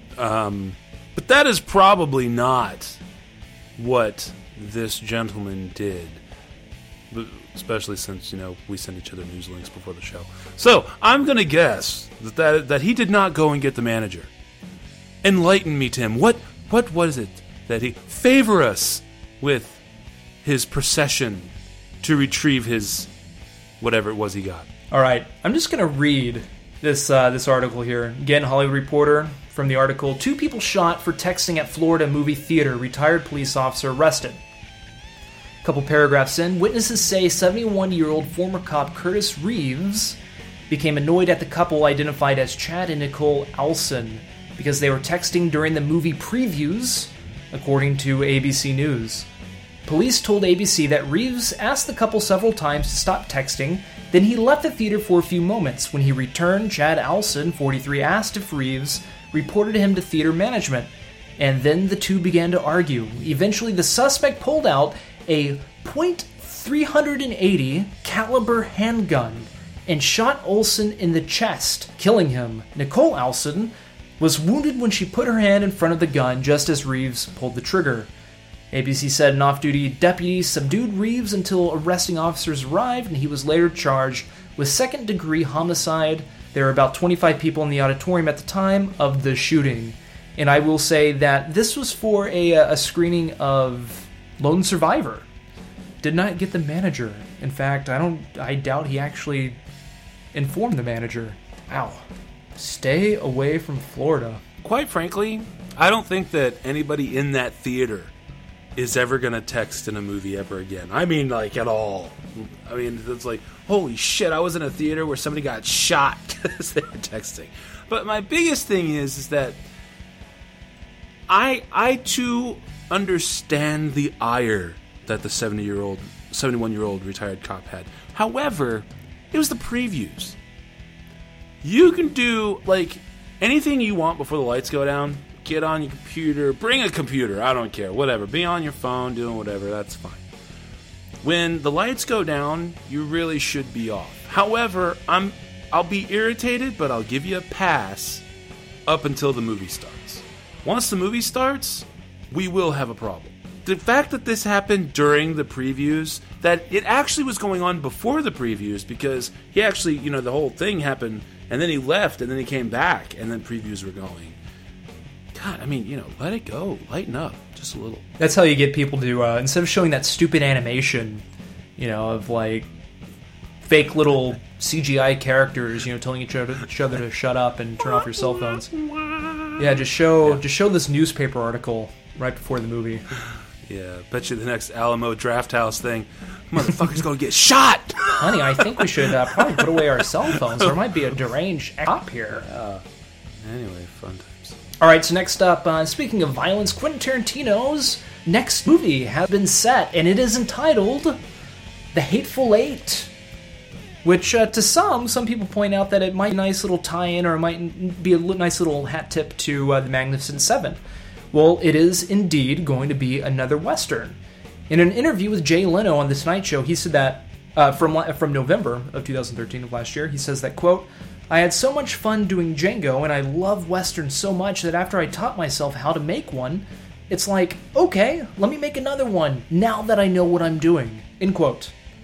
But that is probably not what this gentleman did, especially since we send each other news links before the show. So I'm gonna guess that he did not go and get the manager. Enlighten me, Tim. What was it that he favor us with his procession to retrieve his whatever it was he got? All right, I'm just gonna read this article here. Again, Hollywood Reporter. From the article, 2 people shot for texting at Florida movie theater. Retired police officer arrested. A couple paragraphs in, witnesses say 71-year-old former cop Curtis Reeves became annoyed at the couple identified as Chad and Nicole Alson because they were texting during the movie previews, according to ABC News. Police told ABC that Reeves asked the couple several times to stop texting, then he left the theater for a few moments. When he returned, Chad Alson, 43, asked if Reeves reported him to theater management, and then the two began to argue. Eventually, the suspect pulled out a .380 caliber handgun and shot Olson in the chest, killing him. Nicole Alson was wounded when she put her hand in front of the gun just as Reeves pulled the trigger. ABC said an off-duty deputy subdued Reeves until arresting officers arrived, and he was later charged with second-degree homicide. There were about 25 people in the auditorium at the time of the shooting. And I will say that this was for a screening of Lone Survivor. Did not get the manager. In fact, I doubt he actually informed the manager. Wow. Stay away from Florida. Quite frankly, I don't think that anybody in that theater is ever going to text in a movie ever again. I mean, at all. I mean, it's like, holy shit, I was in a theater where somebody got shot because they were texting. But my biggest thing is that I too understand the ire that the 71-year-old retired cop had. However, it was the previews. You can do, anything you want before the lights go down. Get on your computer, bring a computer, I don't care, whatever. Be on your phone, doing whatever, that's fine. When the lights go down, you really should be off. However, I'll be irritated, but I'll give you a pass up until the movie starts. Once the movie starts, we will have a problem. The fact that this happened during the previews, that it actually was going on before the previews, because he actually, the whole thing happened, and then he left, and then he came back, and then previews were going. God, I mean, let it go. Lighten up just a little. That's how you get people to, instead of showing that stupid animation, of fake little CGI characters, telling each other to shut up and turn off your cell phones. Yeah, just show this newspaper article right before the movie. Yeah, bet you the next Alamo Drafthouse thing, motherfucker's gonna get shot! Honey, I think we should probably put away our cell phones. There might be a deranged cop here. Anyway, fun times. All right, so next up, speaking of violence, Quentin Tarantino's next movie has been set, and it is entitled The Hateful Eight, which to some people point out that it might be a nice little tie-in, or it might be a nice little hat tip to The Magnificent Seven. Well, it is indeed going to be another Western. In an interview with Jay Leno on The Tonight Show, he said that, from November of 2013 of last year, he says that, quote, I had so much fun doing Django, and I love Westerns so much that after I taught myself how to make one, it's like, okay, let me make another one, now that I know what I'm doing, end quote.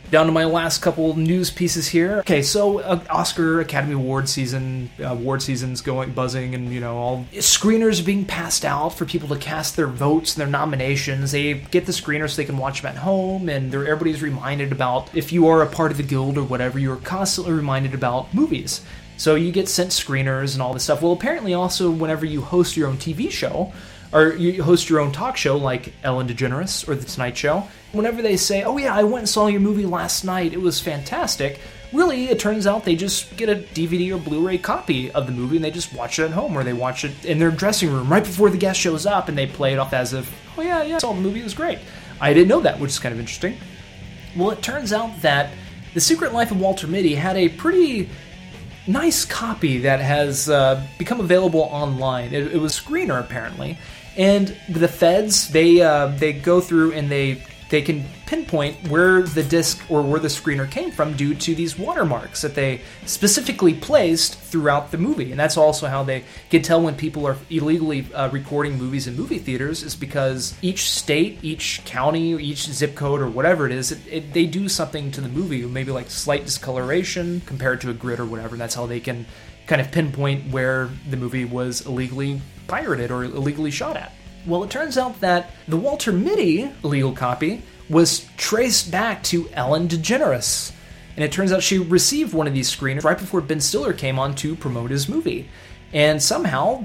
Down to my last couple news pieces here. Okay, so Oscar Academy Award season's going buzzing, and all screeners are being passed out for people to cast their votes and their nominations. They get the screeners so they can watch them at home, and everybody's reminded about, if you are a part of the guild or whatever, you're constantly reminded about movies. So you get sent screeners and all this stuff. Well, apparently also whenever you host your own TV show, or you host your own talk show like Ellen DeGeneres or The Tonight Show, whenever they say, oh yeah, I went and saw your movie last night, it was fantastic, really, it turns out they just get a DVD or Blu-ray copy of the movie and they just watch it at home, or they watch it in their dressing room right before the guest shows up, and they play it off as if, oh yeah, I saw the movie, it was great. I didn't know that, which is kind of interesting. Well, it turns out that The Secret Life of Walter Mitty had a pretty nice copy that has become available online. It was Screener, apparently. And the feds, they go through and they can pinpoint where the disc or where the screener came from due to these watermarks that they specifically placed throughout the movie. And that's also how they can tell when people are illegally recording movies in movie theaters, is because each state, each county, each zip code or whatever it is, they do something to the movie, maybe like slight discoloration compared to a grid or whatever. And that's how they can kind of pinpoint where the movie was illegally pirated or illegally shot at. Well, it turns out that the Walter Mitty illegal copy was traced back to Ellen DeGeneres. And it turns out she received one of these screeners right before Ben Stiller came on to promote his movie. And somehow,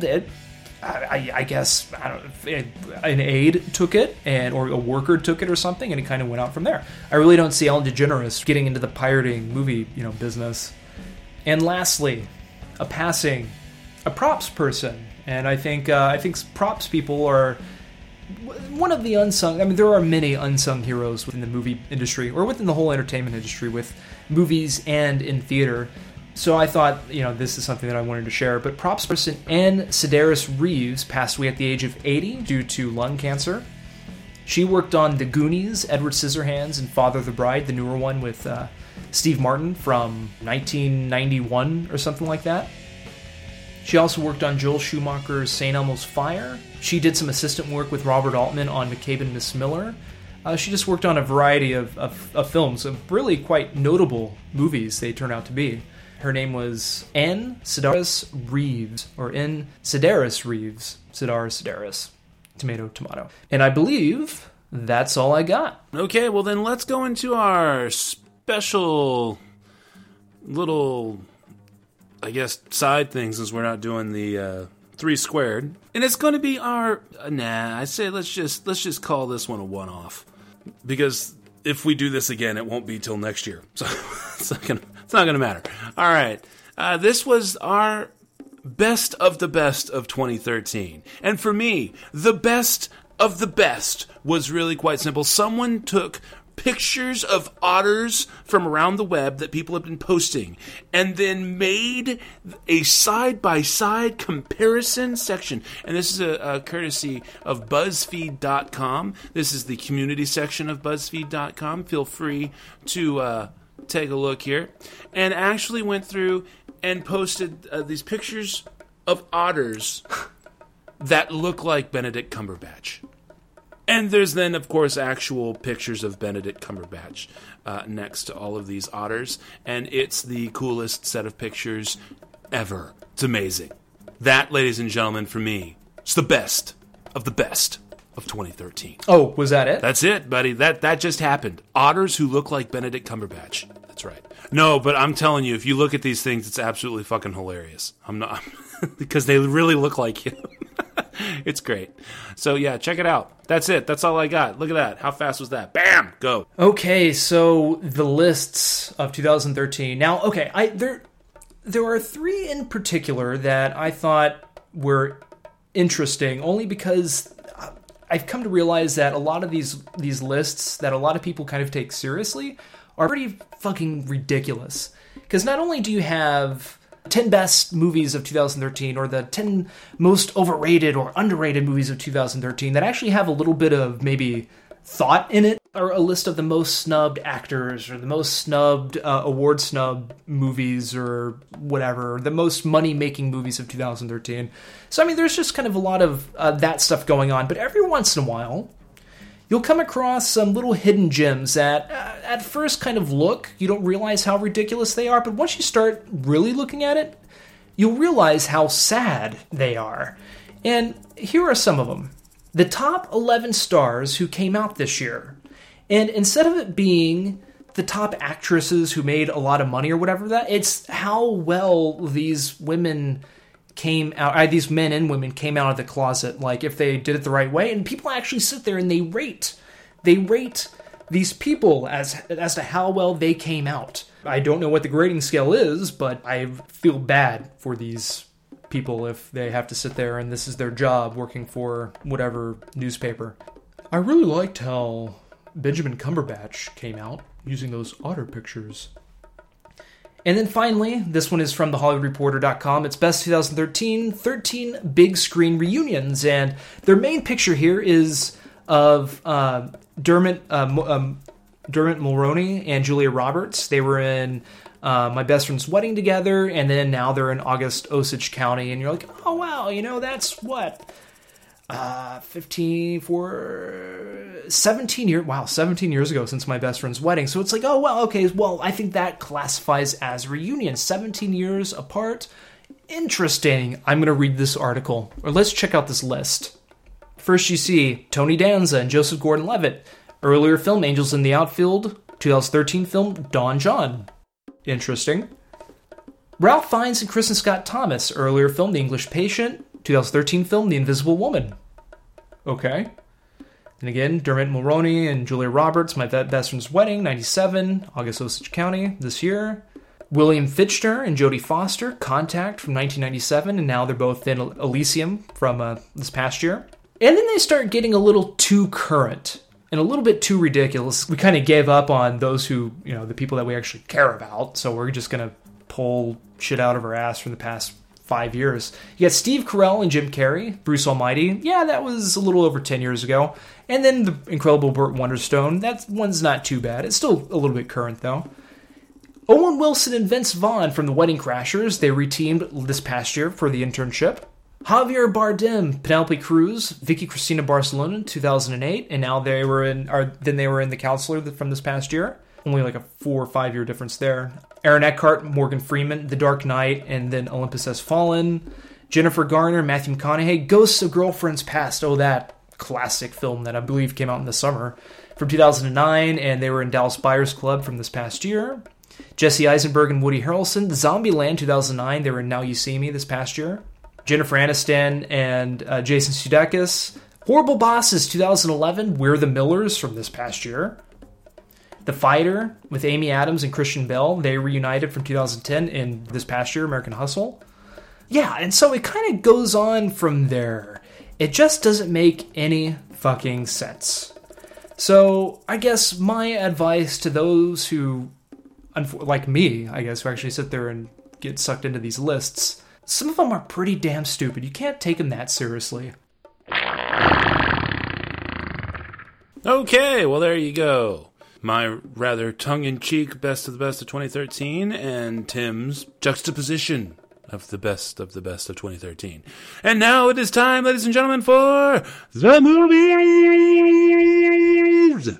I guess, an aide took it, or a worker took it or something, and it kind of went out from there. I really don't see Ellen DeGeneres getting into the pirating movie business. And lastly, a props person. And I think props people are one of the unsung. I mean, there are many unsung heroes within the movie industry, or within the whole entertainment industry, with movies and in theater. So I thought, this is something that I wanted to share. But props person Ann Sedaris Reeves passed away at the age of 80 due to lung cancer. She worked on The Goonies, Edward Scissorhands, and Father of the Bride, the newer one with Steve Martin from 1991 or something like that. She also worked on Joel Schumacher's St. Elmo's Fire. She did some assistant work with Robert Altman on McCabe and Miss Miller. She just worked on a variety of films, of really quite notable movies they turned out to be. Her name was Ann Sedaris Reeves, or N. Sedaris Reeves. Sedaris. Tomato, tomato. And I believe that's all I got. Okay, well then let's go into our special little, I guess, side thing, since we're not doing the 3 squared. And it's going to be our... I say let's just call this one a one-off. Because if we do this again, it won't be till next year. So it's not going to matter. All right. This was our best of the best of 2013. And for me, the best of the best was really quite simple. Someone took pictures of otters from around the web that people have been posting, and then made a side-by-side comparison section. And this is a courtesy of BuzzFeed.com. This is the community section of BuzzFeed.com. Feel free to take a look here. And actually went through and posted these pictures of otters that look like Benedict Cumberbatch. And there's then, of course, actual pictures of Benedict Cumberbatch next to all of these otters. And it's the coolest set of pictures ever. It's amazing. That, ladies and gentlemen, for me, it's the best of 2013. Oh, was that it? That's it, buddy. That just happened. Otters who look like Benedict Cumberbatch. That's right. No, but I'm telling you, if you look at these things, it's absolutely fucking hilarious. I'm not... because they really look like him. It's great. So yeah, check it out. That's it. That's all I got. Look at that. How fast was that? Bam! Go. Okay, so the lists of 2013. Now, okay, there are 3 in particular that I thought were interesting, only because I've come to realize that a lot of these lists that a lot of people kind of take seriously are pretty fucking ridiculous. Because not only do you have 10 best movies of 2013, or the 10 most overrated or underrated movies of 2013 that actually have a little bit of maybe thought in it, or a list of the most snubbed actors, or the most snubbed award snub movies, or whatever, the most money-making movies of 2013. So, I mean, there's just kind of a lot of that stuff going on, but every once in a while, you'll come across some little hidden gems that, at first kind of look, you don't realize how ridiculous they are, but once you start really looking at it, you'll realize how sad they are. And here are some of them. The top 11 stars who came out this year. And instead of it being the top actresses who made a lot of money or whatever it's how well these women came out, these men and women came out of the closet, like if they did it the right way. And people actually sit there and they rate these people as to how well they came out. I don't know what the grading scale is, but I feel bad for these people if they have to sit there and this is their job working for whatever newspaper. I really liked how Benjamin Cumberbatch came out using those otter pictures. And then finally, this one is from thehollywoodreporter.com. It's Best 2013, 13 Big Screen Reunions. And their main picture here is of Dermot Mulroney and Julia Roberts. They were in My Best Friend's Wedding together, and then now they're in August Osage County. And you're like, oh, wow, that's what? 17 years ago since My Best Friend's Wedding. So it's like, oh, well, okay, well, I think that classifies as reunion. 17 years apart. Interesting. I'm going to read this article. Or let's check out this list. First you see Tony Danza and Joseph Gordon-Levitt. Earlier film Angels in the Outfield. 2013 film Don John. Interesting. Ralph Fiennes and Kristen Scott Thomas. Earlier film The English Patient. 2013 film The Invisible Woman. Okay. And again, Dermot Mulroney and Julia Roberts, My Best Friend's Wedding, 97, August Osage County, this year. William Fichtner and Jodie Foster, Contact from 1997, and now they're both in Elysium from this past year. And then they start getting a little too current and a little bit too ridiculous. We kind of gave up on those who, the people that we actually care about, so we're just going to pull shit out of our ass from the past 5 years. You got Steve Carell and Jim Carrey, Bruce Almighty. Yeah, that was a little over 10 years ago. And then the incredible Burt Wonderstone. That one's not too bad. It's still a little bit current, though. Owen Wilson and Vince Vaughn from The Wedding Crashers. They reteamed this past year for The Internship. Javier Bardem, Penelope Cruz, Vicky Cristina Barcelona, 2008. And now they were in The Counselor from this past year. Only like a 4 or 5 year difference there. Aaron Eckhart, Morgan Freeman, The Dark Knight, and then Olympus Has Fallen. Jennifer Garner, Matthew McConaughey, Ghosts of Girlfriends Past. Oh, that classic film that I believe came out in the summer from 2009, and they were in Dallas Buyers Club from this past year. Jesse Eisenberg and Woody Harrelson, Zombieland 2009, they were in Now You See Me this past year. Jennifer Aniston and Jason Sudeikis. Horrible Bosses 2011, We're the Millers from this past year. The Fighter with Amy Adams and Christian Bale, they reunited from 2010 in this past year, American Hustle. Yeah, and so it kind of goes on from there. It just doesn't make any fucking sense. So I guess my advice to those who, like me, I guess, who actually sit there and get sucked into these lists, some of them are pretty damn stupid. You can't take them that seriously. Okay, well, there you go. My rather tongue-in-cheek best of the best of 2013, and Tim's juxtaposition of the best of 2013. And now it is time, ladies and gentlemen, for the movies!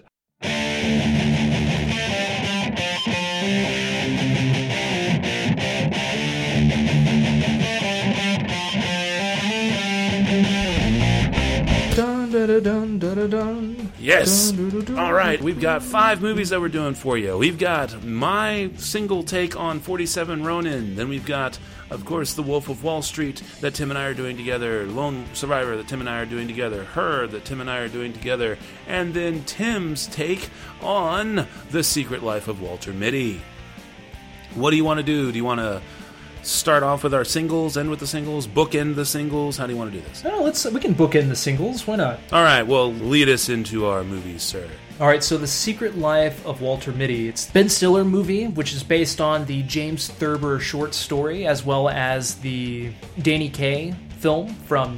Dun, dun, dun, dun, dun. Yes. All right, we've got 5 movies that we're doing for you. We've got my single take on 47 Ronin. Then we've got, of course, The Wolf of Wall Street that Tim and I are doing together. Lone Survivor that Tim and I are doing together. Her that Tim and I are doing together. And then Tim's take on The Secret Life of Walter Mitty. What do you want to do? Do you want to start off with our singles, end with the singles, bookend the singles? How do you want to do this? No, we can bookend the singles. Why not? All right, well, lead us into our movies, sir. All right, so The Secret Life of Walter Mitty. It's Ben Stiller movie, which is based on the James Thurber short story, as well as the Danny Kaye film from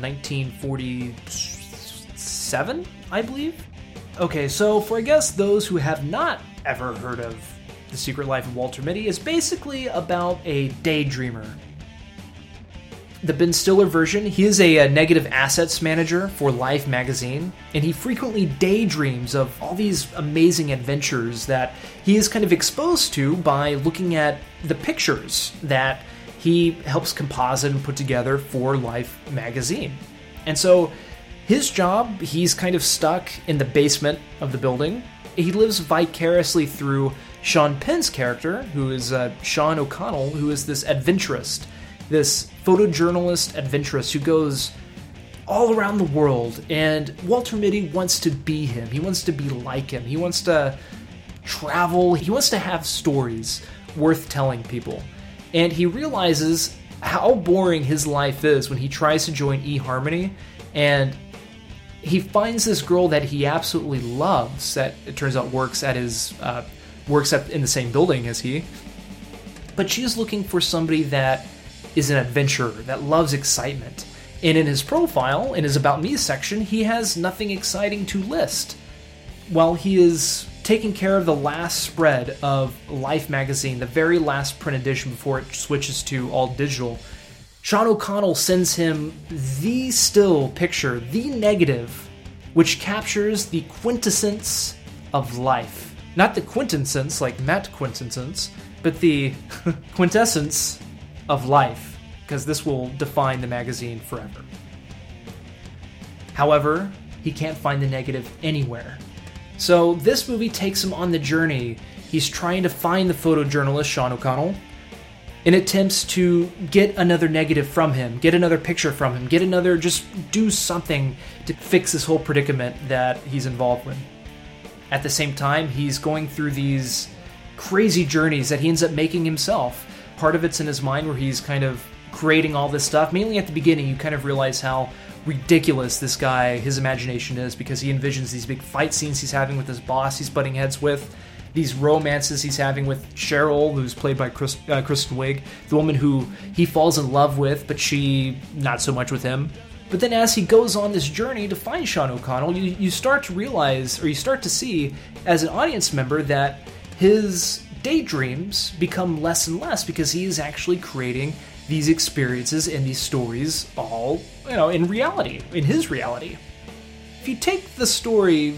1947, I believe. Okay, so for, I guess, those who have not ever heard of The Secret Life of Walter Mitty, is basically about a daydreamer. the Ben Stiller version, he is a negative assets manager for Life magazine, and he frequently daydreams of all these amazing adventures that he is kind of exposed to by looking at the pictures that he helps composite and put together for Life magazine. And so his job, he's kind of stuck in the basement of the building. He lives vicariously through Sean Penn's character, who is Sean O'Connell, who is this adventurist, this photojournalist adventurist who goes all around the world, and Walter Mitty wants to be him. He wants to be like him. He wants to travel. He wants to have stories worth telling people. And he realizes how boring his life is when he tries to join eHarmony, and he finds this girl that he absolutely loves that it turns out works in the same building as he. But she's looking for somebody that is an adventurer, that loves excitement. And in his profile, in his About Me section, he has nothing exciting to list. While he is taking care of the last spread of Life magazine, the very last print edition before it switches to all digital, Sean O'Connell sends him the still picture, the negative, which captures the quintessence of life. Not the quintessence like Matt Quintessence, but the quintessence of life, because this will define the magazine forever. However, he can't find the negative anywhere. So this movie takes him on the journey. He's trying to find the photojournalist, Sean O'Connell, in attempts to get another negative from him, get another picture from him, just do something to fix this whole predicament that he's involved with. At the same time, he's going through these crazy journeys that he ends up making himself. Part of it's in his mind where he's kind of creating all this stuff. Mainly at the beginning, you kind of realize how ridiculous this guy, his imagination is, because he envisions these big fight scenes he's having with his boss he's butting heads with, these romances he's having with Cheryl, who's played by Kristen Wiig, the woman who he falls in love with, but she not so much with him. But then as he goes on this journey to find Sean O'Connell, you start to realize, or you start to see as an audience member, that his daydreams become less and less because he is actually creating these experiences and these stories all, in reality, in his reality. If you take the story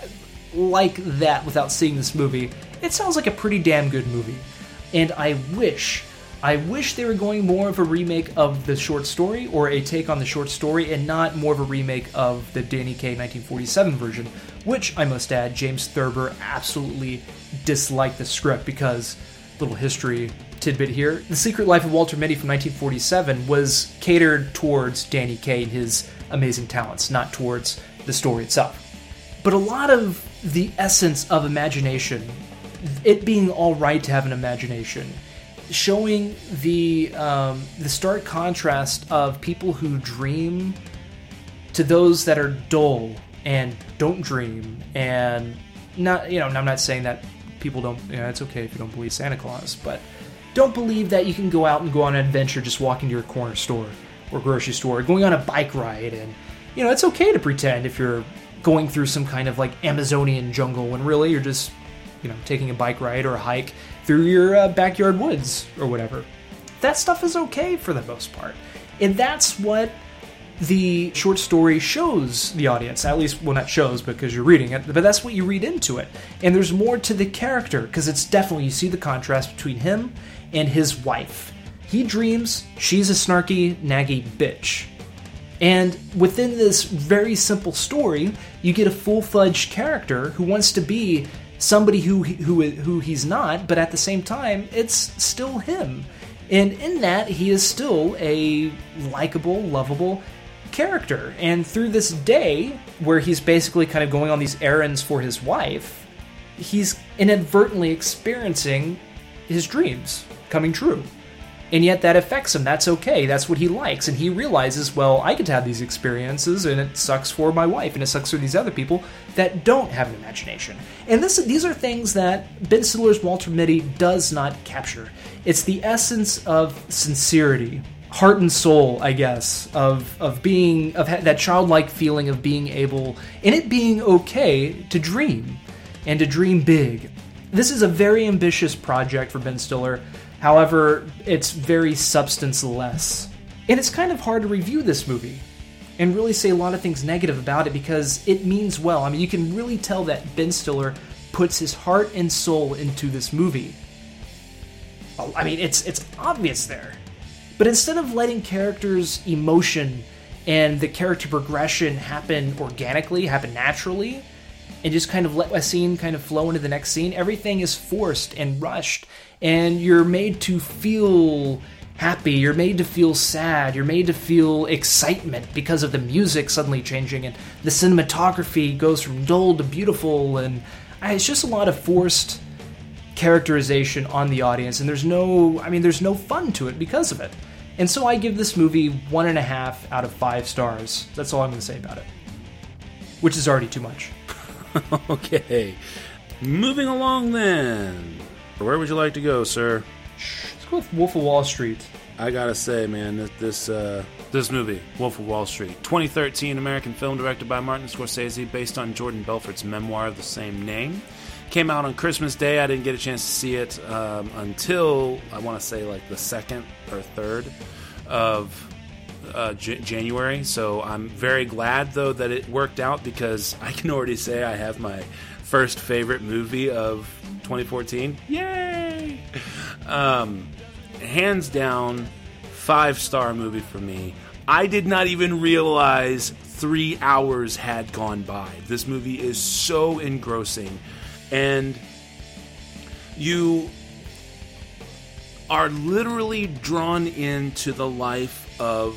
like that without seeing this movie, it sounds like a pretty damn good movie. And I wish they were going more of a remake of the short story, or a take on the short story, and not more of a remake of the Danny Kaye 1947 version, which, I must add, James Thurber absolutely disliked the script because, little history tidbit here, The Secret Life of Walter Mitty from 1947 was catered towards Danny Kaye and his amazing talents, not towards the story itself. But a lot of the essence of imagination, it being all right to have an imagination, showing the stark contrast of people who dream to those that are dull and don't dream, and not, I'm not saying that people don't, it's okay if you don't believe Santa Claus, but don't believe that you can go out and go on an adventure just walking to your corner store or grocery store, or going on a bike ride, and it's okay to pretend if you're going through some kind of like Amazonian jungle when really you're just taking a bike ride or a hike through your backyard woods or whatever. That stuff is okay for the most part. And that's what the short story shows the audience. At least, well, not shows because you're reading it, but that's what you read into it. And there's more to the character, because it's definitely, you see the contrast between him and his wife. He dreams, she's a snarky, naggy bitch. And within this very simple story, you get a full-fledged character who wants to be somebody who he's not, but at the same time, it's still him. And in that, he is still a likable, lovable character. And through this day, where he's basically kind of going on these errands for his wife, he's inadvertently experiencing his dreams coming true. And yet that affects him. That's okay. That's what he likes. And he realizes, well, I get to have these experiences, and it sucks for my wife, and it sucks for these other people that don't have an imagination. And these are things that Ben Stiller's Walter Mitty does not capture. It's the essence of sincerity, heart and soul, I guess, of that childlike feeling of being able, and it being okay to dream, and to dream big. This is a very ambitious project for Ben Stiller. However, it's very substance-less. And it's kind of hard to review this movie and really say a lot of things negative about it because it means well. I mean, you can really tell that Ben Stiller puts his heart and soul into this movie. I mean, it's obvious there. But instead of letting characters' emotion and the character progression happen organically, happen naturally, and just kind of let a scene kind of flow into the next scene, everything is forced and rushed, and you're made to feel happy, you're made to feel sad, you're made to feel excitement because of the music suddenly changing, and the cinematography goes from dull to beautiful, and it's just a lot of forced characterization on the audience, and there's no fun to it because of it. And so I give this movie 1.5 out of 5 stars. That's all I'm going to say about it. Which is already too much. Okay. Moving along then. Where would you like to go, sir? Let's go with Wolf of Wall Street. I gotta say, man, this movie, Wolf of Wall Street, 2013 American film directed by Martin Scorsese, based on Jordan Belfort's memoir of the same name. Came out on Christmas Day. I didn't get a chance to see it until, I want to say, like the 2nd or 3rd of January. So I'm very glad, though, that it worked out, because I can already say I have my first favorite movie of 2014. Yay! Hands down, 5-star movie for me. I did not even realize 3 hours had gone by. This movie is so engrossing. And you are literally drawn into the life of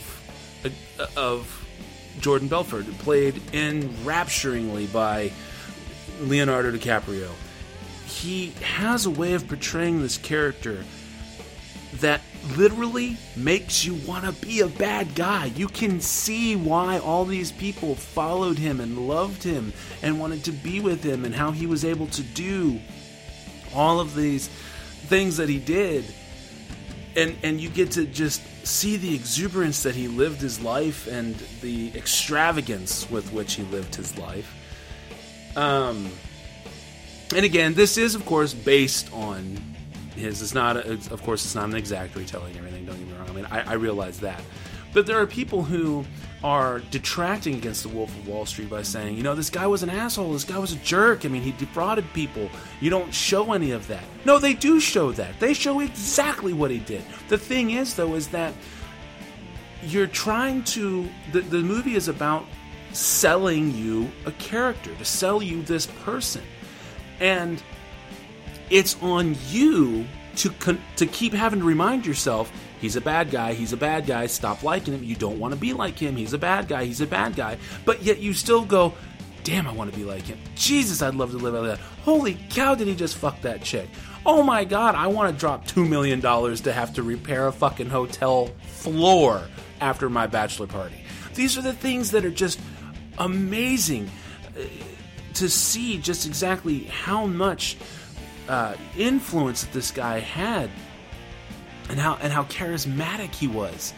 Jordan Belfort, played enrapturingly by Leonardo DiCaprio. He has a way of portraying this character that literally makes you want to be a bad guy. You can see why all these people followed him and loved him and wanted to be with him, and how he was able to do all of these things that he did. And you get to just see the exuberance that he lived his life and the extravagance with which he lived his life. And again, this is, of course, based on his. It's not an exact retelling or anything, don't get me wrong. I mean, I realize that. But there are people who are detracting against the Wolf of Wall Street by saying, this guy was an asshole, this guy was a jerk, I mean, he defrauded people. You don't show any of that. No, they do show that. They show exactly what he did. The thing is, though, is that you're trying to... The movie is about selling you a character, to sell you this person. And it's on you to keep having to remind yourself, he's a bad guy, stop liking him, you don't want to be like him, he's a bad guy, but yet you still go, damn, I want to be like him, Jesus, I'd love to live like that, holy cow, did he just fuck that chick, oh my god, I want to drop $2 million to have to repair a fucking hotel floor after my bachelor party. These are the things that are just amazing to see, just exactly how much influence that this guy had, and how charismatic he was.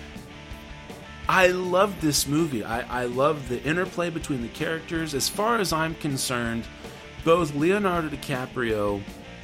I love this movie. I love the interplay between the characters. As far as I'm concerned, both Leonardo DiCaprio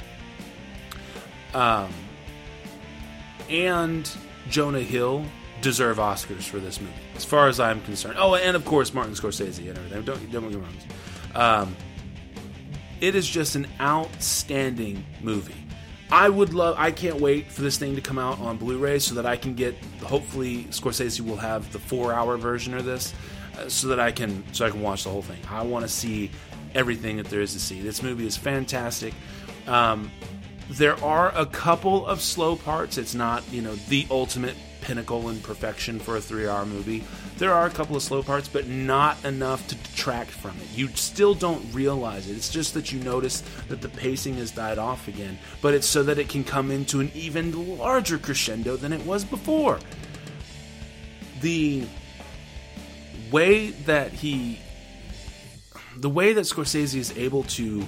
and Jonah Hill deserve Oscars for this movie, as far as I'm concerned. Oh, and of course Martin Scorsese and everything. Don't get me wrong. It is just an outstanding movie. I can't wait for this thing to come out on Blu-ray so that I can get, hopefully Scorsese will have the 4-hour version of this, so that I can watch the whole thing. I want to see everything that there is to see. This movie is fantastic. There are a couple of slow parts. It's not, the ultimate pinnacle in perfection for a 3-hour movie. There are a couple of slow parts, but not enough to detract from it. You still don't realize it. It's just that you notice that the pacing has died off again, but it's so that it can come into an even larger crescendo than it was before. The way that Scorsese is able to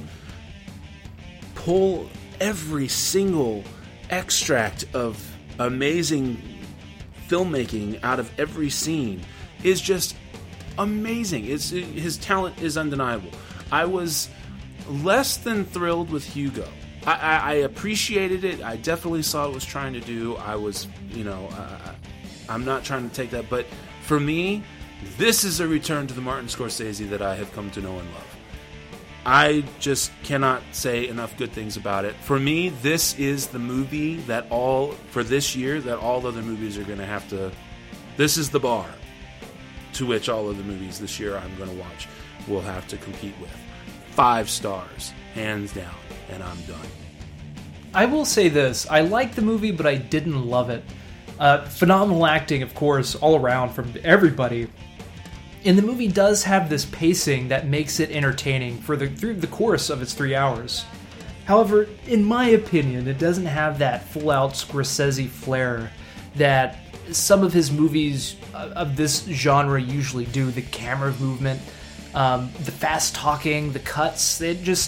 pull every single extract of amazing filmmaking out of every scene is just amazing. His talent is undeniable. I was less than thrilled with Hugo. I appreciated it. I definitely saw what it was trying to do. I was, I'm not trying to take that, but for me, this is a return to the Martin Scorsese that I have come to know and love. I just cannot say enough good things about it. For me, this is the movie that for this year, that all other movies are going to have to... This is the bar to which all of the movies this year I'm going to watch will have to compete with. 5 stars, hands down, and I'm done. I will say this. I liked the movie, but I didn't love it. Phenomenal acting, of course, all around from everybody. And the movie does have this pacing that makes it entertaining through the course of its 3 hours. However, in my opinion, it doesn't have that full-out Scorsese flair that some of his movies of this genre usually do. The camera movement, the fast talking, the cuts.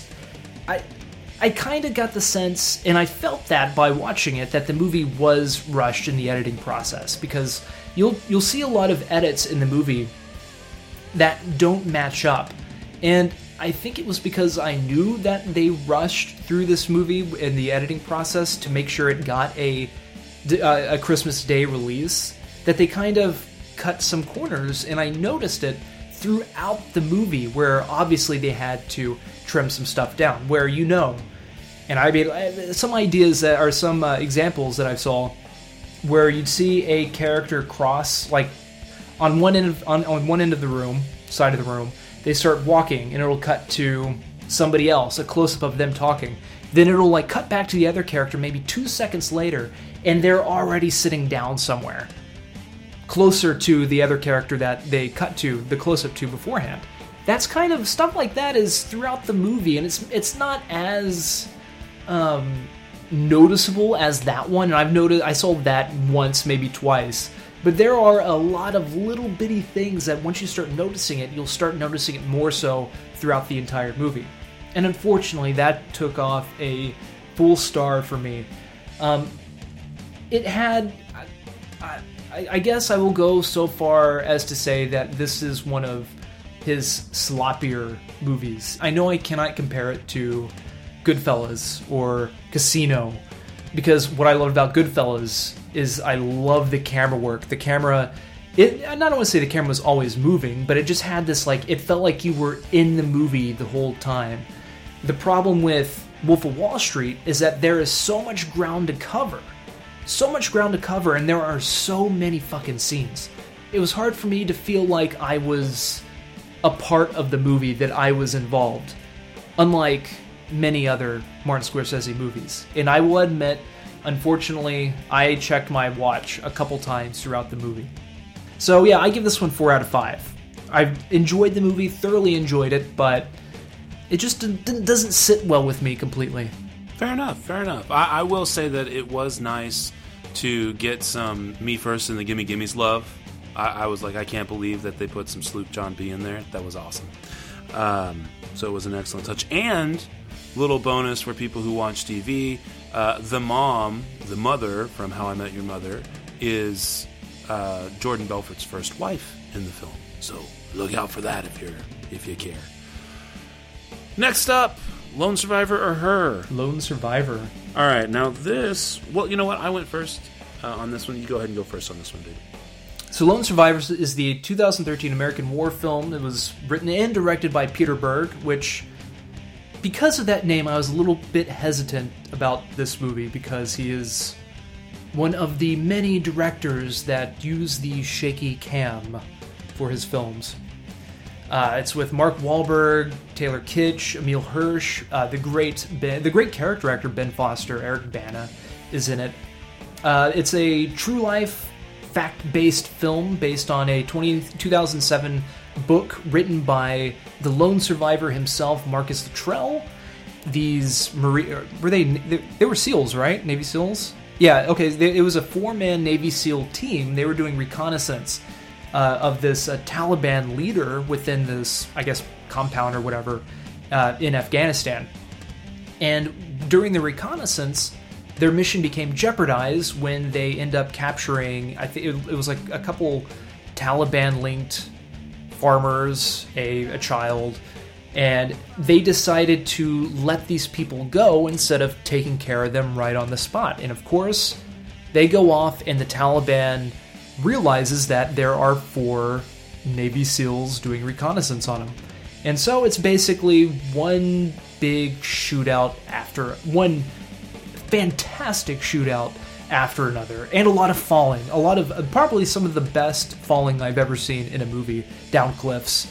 I kind of got the sense, and I felt that by watching it, that the movie was rushed in the editing process, because you'll see a lot of edits in the movie that don't match up. And I think it was because I knew that they rushed through this movie in the editing process to make sure it got a Christmas Day release, that they kind of cut some corners, and I noticed it throughout the movie, where obviously they had to trim some stuff down, where and I mean, some ideas that are some examples that I saw where you'd see a character cross, like on one end of the room, side of the room, they start walking and it'll cut to somebody else, a close-up of them talking. Then it'll like cut back to the other character maybe 2 seconds later, and they're already sitting down somewhere closer to the other character that they cut to, the close-up to beforehand. That's kind of stuff like that is throughout the movie, and it's not as noticeable as that one. And I saw that once, maybe twice. But there are a lot of little bitty things that once you start noticing it, you'll start noticing it more so throughout the entire movie. And unfortunately, that took off a full star for me. It had... I guess I will go so far as to say that this is one of his sloppier movies. I know I cannot compare it to Goodfellas or Casino, because what I love about Goodfellas is I love the camera work. The camera, I don't want to say the camera was always moving, but it just had this, like, it felt like you were in the movie the whole time. The problem with Wolf of Wall Street is that there is so much ground to cover. And there are so many fucking scenes. It was hard for me to feel like I was a part of the movie, that I was involved, unlike many other Martin Scorsese movies. And I will admit, unfortunately, I checked my watch a couple times throughout the movie. So yeah, I give this one 4 out of 5. I've enjoyed the movie, thoroughly enjoyed it, but it just doesn't sit well with me completely. Fair enough. I will say that it was nice to get some Me First and the Gimme Gimmes love. I was like, I can't believe that they put some Sloop John B in there. That was awesome. So it was an excellent touch. And, little bonus for people who watch TV, the mother from How I Met Your Mother, is Jordan Belfort's first wife in the film. So look out for that if you care. Next up, Lone Survivor or Her? Lone Survivor. All right, now this... Well, you know what? I went first on this one. You go ahead and go first on this one, dude. So Lone Survivor is the 2013 American war film. It was written and directed by Peter Berg, which, because of that name, I was a little bit hesitant about this movie, because he is one of the many directors that use the shaky cam for his films. It's with Mark Wahlberg, Taylor Kitsch, Emile Hirsch, the great character actor Ben Foster, Eric Bana is in it. It's a true life, fact-based film based on a 2007 book written by the lone survivor himself, Marcus Luttrell. These they were SEALs, right? Navy SEALs? Yeah, okay. It was a 4-man Navy SEAL team. They were doing reconnaissance of this Taliban leader within this, I guess, compound or whatever in Afghanistan. And during the reconnaissance, their mission became jeopardized when they end up capturing, I think it was like a couple Taliban-linked farmers, a child, and they decided to let these people go instead of taking care of them right on the spot. And of course, they go off and the Taliban realizes that there are 4 Navy SEALs doing reconnaissance on him. And so it's basically one big shootout after one fantastic shootout after another, and a lot of falling, a lot of probably some of the best falling I've ever seen in a movie down cliffs.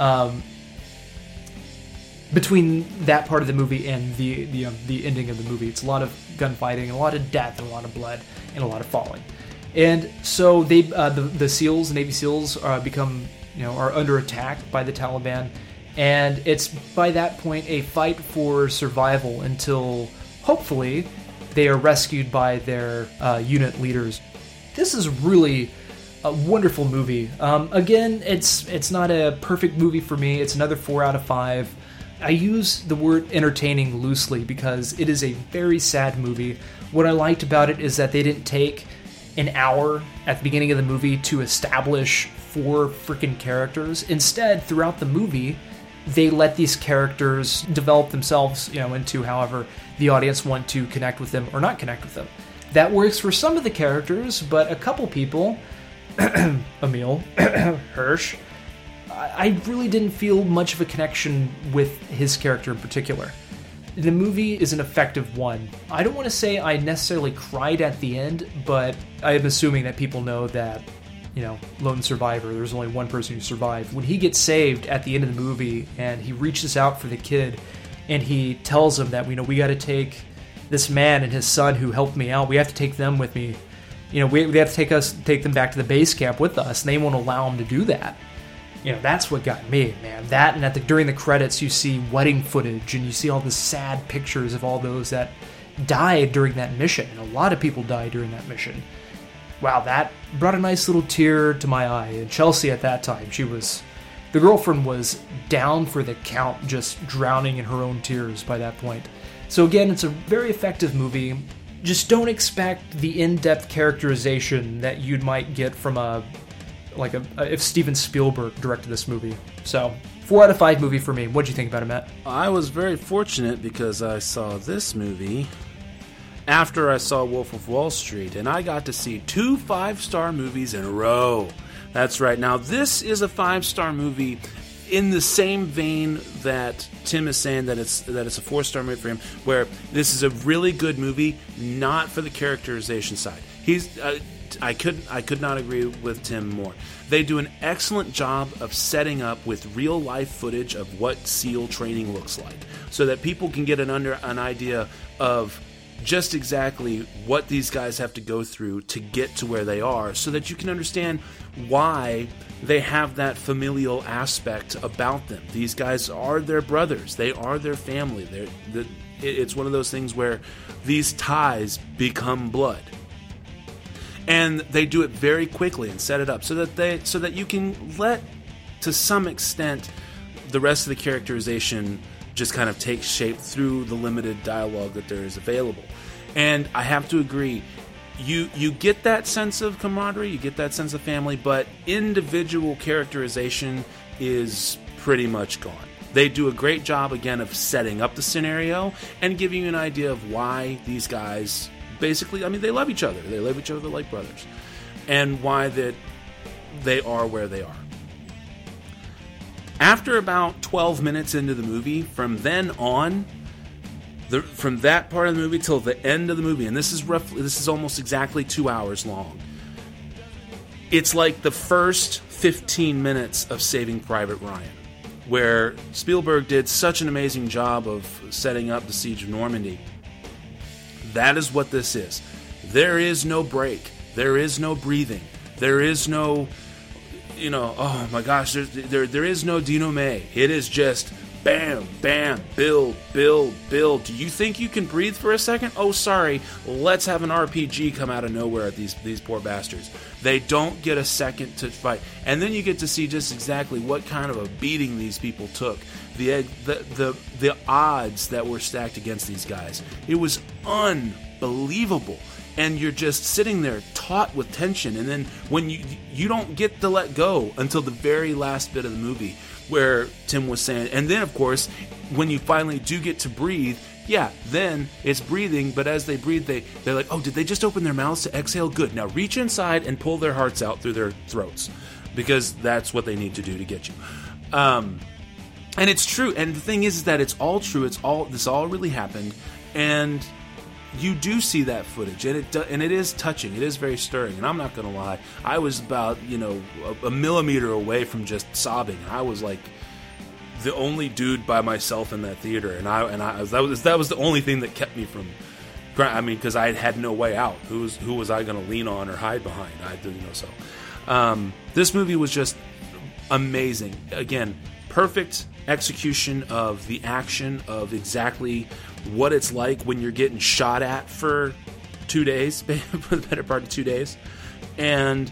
Between that part of the movie and the ending of the movie, it's a lot of gunfighting, a lot of death, and a lot of blood, and a lot of falling. And so they, the SEALs, Navy SEALs, are under attack by the Taliban, and it's by that point a fight for survival until hopefully they are rescued by their unit leaders. This is really a wonderful movie. Again, it's not a perfect movie for me. It's another 4 out of 5. I use the word entertaining loosely because it is a very sad movie. What I liked about it is that they didn't take an hour at the beginning of the movie to establish 4 freaking characters. Instead, throughout the movie, they let these characters develop themselves, into however the audience want to connect with them or not connect with them. That works for some of the characters, but a couple people, Emil, Hirsch, I really didn't feel much of a connection with his character in particular. The movie is an effective one. I don't want to say I necessarily cried at the end, but I am assuming that people know that, lone survivor, there's only one person who survived. When he gets saved at the end of the movie and he reaches out for the kid and he tells him that, we got to take this man and his son who helped me out, we have to take them with me. We have to take them back to the base camp with us, and they won't allow him to do that. That's what got me, man. That, and during the credits, you see wedding footage, and you see all the sad pictures of all those that died during that mission. And a lot of people died during that mission. Wow, that brought a nice little tear to my eye. And Chelsea at that time, the girlfriend was down for the count, just drowning in her own tears by that point. So again, it's a very effective movie. Just don't expect the in-depth characterization that you might get from if Steven Spielberg directed this movie. So, 4 out of 5 movie for me. What'd you think about it, Matt? I was very fortunate because I saw this movie after I saw Wolf of Wall Street, and I got to see 2 5-star movies in a row. That's right. Now, this is a 5-star movie in the same vein that Tim is saying that it's a 4-star movie for him, where this is a really good movie, not for the characterization side. I could not agree with Tim more. They do an excellent job of setting up with real life footage of what SEAL training looks like, so that people can get an idea of just exactly what these guys have to go through to get to where they are, so that you can understand why they have that familial aspect about them. These guys are their brothers. They are their family. It's one of those things where these ties become blood. And they do it very quickly and set it up so that you can let, to some extent, the rest of the characterization just kind of take shape through the limited dialogue that there is available. And I have to agree, you get that sense of camaraderie, you get that sense of family, but individual characterization is pretty much gone. They do a great job, again, of setting up the scenario and giving you an idea of why these guys... basically, they love each other. They love each other like brothers. And why that they are where they are. After about 12 minutes into the movie, from then on, from that part of the movie till the end of the movie, and this is almost exactly 2 hours long, it's like the first 15 minutes of Saving Private Ryan, where Spielberg did such an amazing job of setting up the Siege of Normandy. That is what this is. There is no break. There is no breathing. There is no, oh my gosh, there is no denouement. It is just bam, bam, build, build, build. Do you think you can breathe for a second? Oh, sorry. Let's have an RPG come out of nowhere at these poor bastards. They don't get a second to fight. And then you get to see just exactly what kind of a beating these people took. The odds that were stacked against these guys. It was unbelievable. And you're just sitting there taut with tension. And then when you don't get to let go until the very last bit of the movie, where Tim was saying, and then of course when you finally do get to breathe, Yeah, then it's breathing, but as they breathe, they're like, oh, did they just open their mouths to exhale? Good. Now reach inside and pull their hearts out through their throats, because that's what they need to do to get you. And it's true. And the thing is that it's all true. This all really happened, and you do see that footage, and it is touching. It is very stirring. And I'm not going to lie, I was about a millimeter away from just sobbing. I was like the only dude by myself in that theater, and that was the only thing that kept me from crying. I mean, because I had no way out. Who was I going to lean on or hide behind? This movie was just amazing. Again, perfect execution of the action, of exactly what it's like when you're getting shot at for 2 days, for the better part of 2 days, and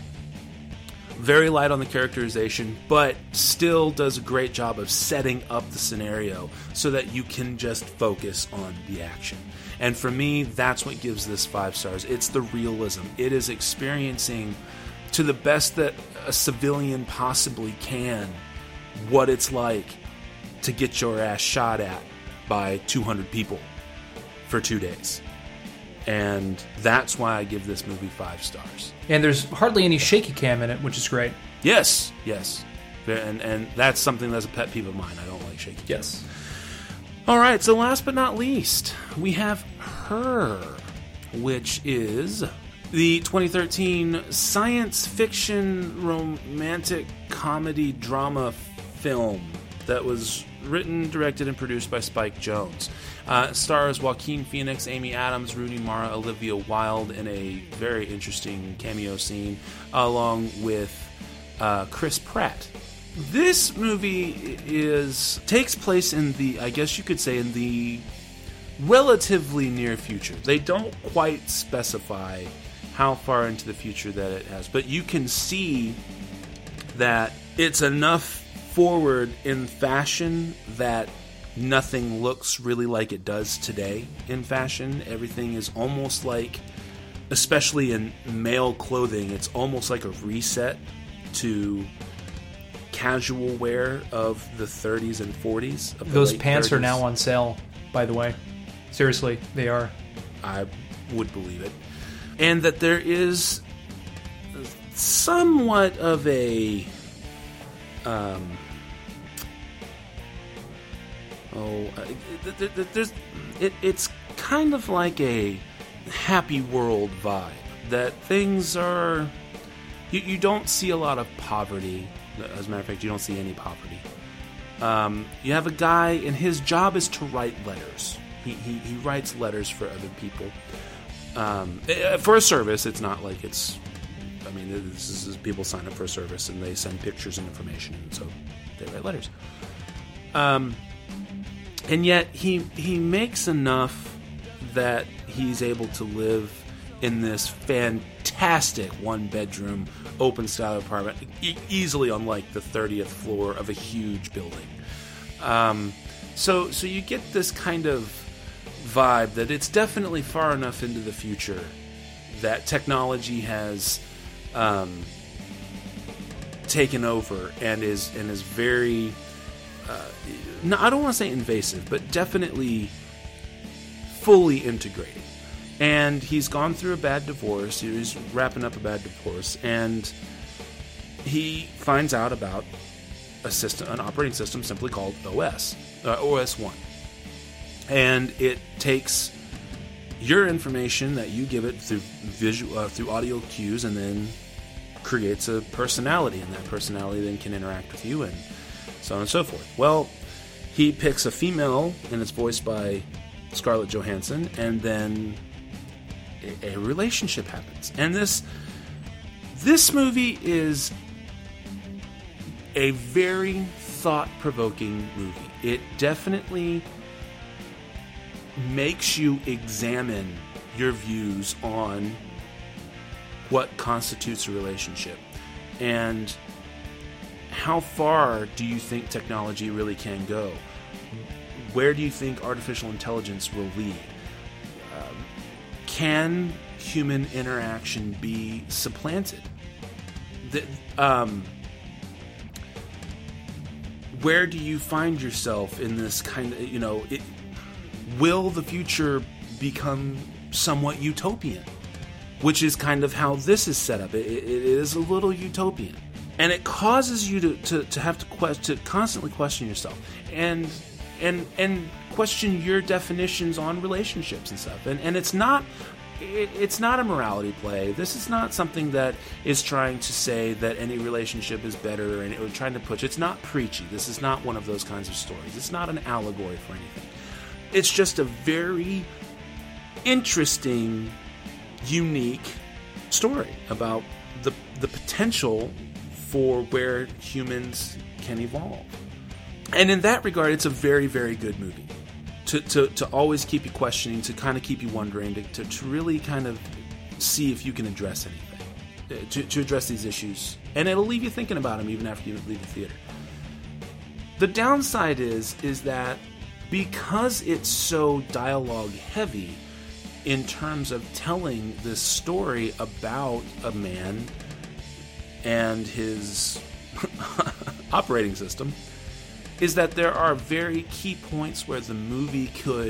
very light on the characterization, but still does a great job of setting up the scenario so that you can just focus on the action. And for me, that's what gives this 5 stars. It's the realism. It is experiencing, to the best that a civilian possibly can, what it's like to get your ass shot at by 200 people for 2 days. And that's why I give this movie 5 stars. And there's hardly any shaky cam in it, which is great. Yes. And that's something that's a pet peeve of mine. I don't like shaky cam. Yes. All right, so last but not least, we have Her, which is the 2013 science fiction romantic comedy drama film that was written, directed, and produced by Spike Jonze. Stars Joaquin Phoenix, Amy Adams, Rooney Mara, Olivia Wilde in a very interesting cameo scene, along with Chris Pratt. This movie takes place in the, I guess you could say, in the relatively near future. They don't quite specify how far into the future that it has, but you can see that it's enough forward in fashion that nothing looks really like it does today in fashion. Everything is almost like, especially in male clothing, it's almost like a reset to casual wear of the 30s and 40s. Those pants 30s. Are now on sale, by the way. Seriously, they are. I would believe it. And that there is somewhat of a it's kind of like a happy world vibe, that things are, you don't see a lot of poverty. As a matter of fact, you don't see any poverty. You have a guy, and his job is to write letters. He writes letters for other people, for a service. It's not like it's, I mean, this is people sign up for a service and they send pictures and information, and so they write letters. And yet he makes enough that he's able to live in this fantastic one-bedroom, open-style apartment, easily on like the 30th floor of a huge building. So you get this kind of vibe that it's definitely far enough into the future that technology has taken over and is very, no, I don't want to say invasive, but definitely fully integrated. And he's gone through a bad divorce. He's wrapping up a bad divorce, and he finds out about an operating system simply called OS 1. And it takes your information that you give it through audio cues, and then creates a personality, and that personality then can interact with you, and so on and so forth. Well, he picks a female, and it's voiced by Scarlett Johansson, and then a relationship happens. And this movie is a very thought-provoking movie. It definitely makes you examine your views on what constitutes a relationship, and how far do you think technology really can go? Where do you think artificial intelligence will lead? Can human interaction be supplanted? Where do you find yourself in this kind of, will the future become somewhat utopian? Which is kind of how this is set up. It is a little utopian. And it causes you to have to constantly question yourself and question your definitions on relationships and stuff. And it's not a morality play. This is not something that is trying to say that any relationship is better or trying to push. It's not preachy. This is not one of those kinds of stories. It's not an allegory for anything. It's just a very interesting, unique story about the potential for where humans can evolve. And in that regard, it's a very, very good movie. To always keep you questioning, to kind of keep you wondering, to really kind of see if you can address anything, to address these issues. And it'll leave you thinking about them even after you leave the theater. The downside is that because it's so dialogue heavy in terms of telling this story about a man and his operating system, is that there are very key points where the movie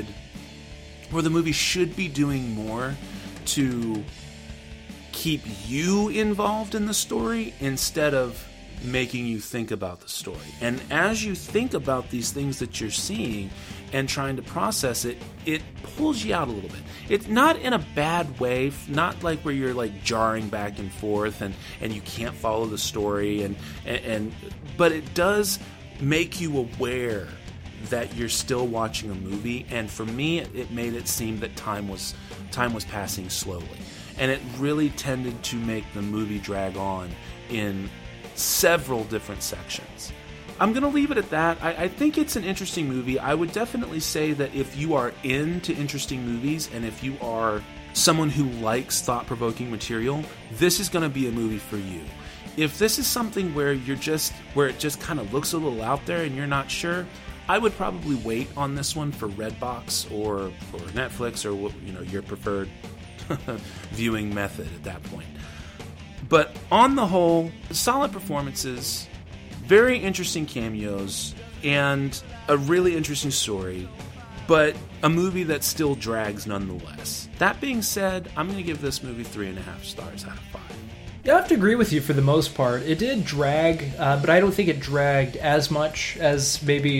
should be doing more to keep you involved in the story instead of making you think about the story. And as you think about these things that you're seeing and trying to process it, it pulls you out a little bit. It's not in a bad way, not like where you're like jarring back and forth and you can't follow the story but it does make you aware that you're still watching a movie, and for me it made it seem that time was passing slowly, and it really tended to make the movie drag on in several different sections. I'm going to leave it at that. I think it's an interesting movie. I would definitely say that if you are into interesting movies and if you are someone who likes thought-provoking material, this is going to be a movie for you. If this is something where it just kind of looks a little out there and you're not sure, I would probably wait on this one for Redbox or Netflix or your preferred viewing method at that point. But on the whole, solid performances, very interesting cameos, and a really interesting story, but a movie that still drags nonetheless. That being said, I'm going to give this movie 3.5 stars out of 5. Yeah, I have to agree with you for the most part. It did drag, but I don't think it dragged as much as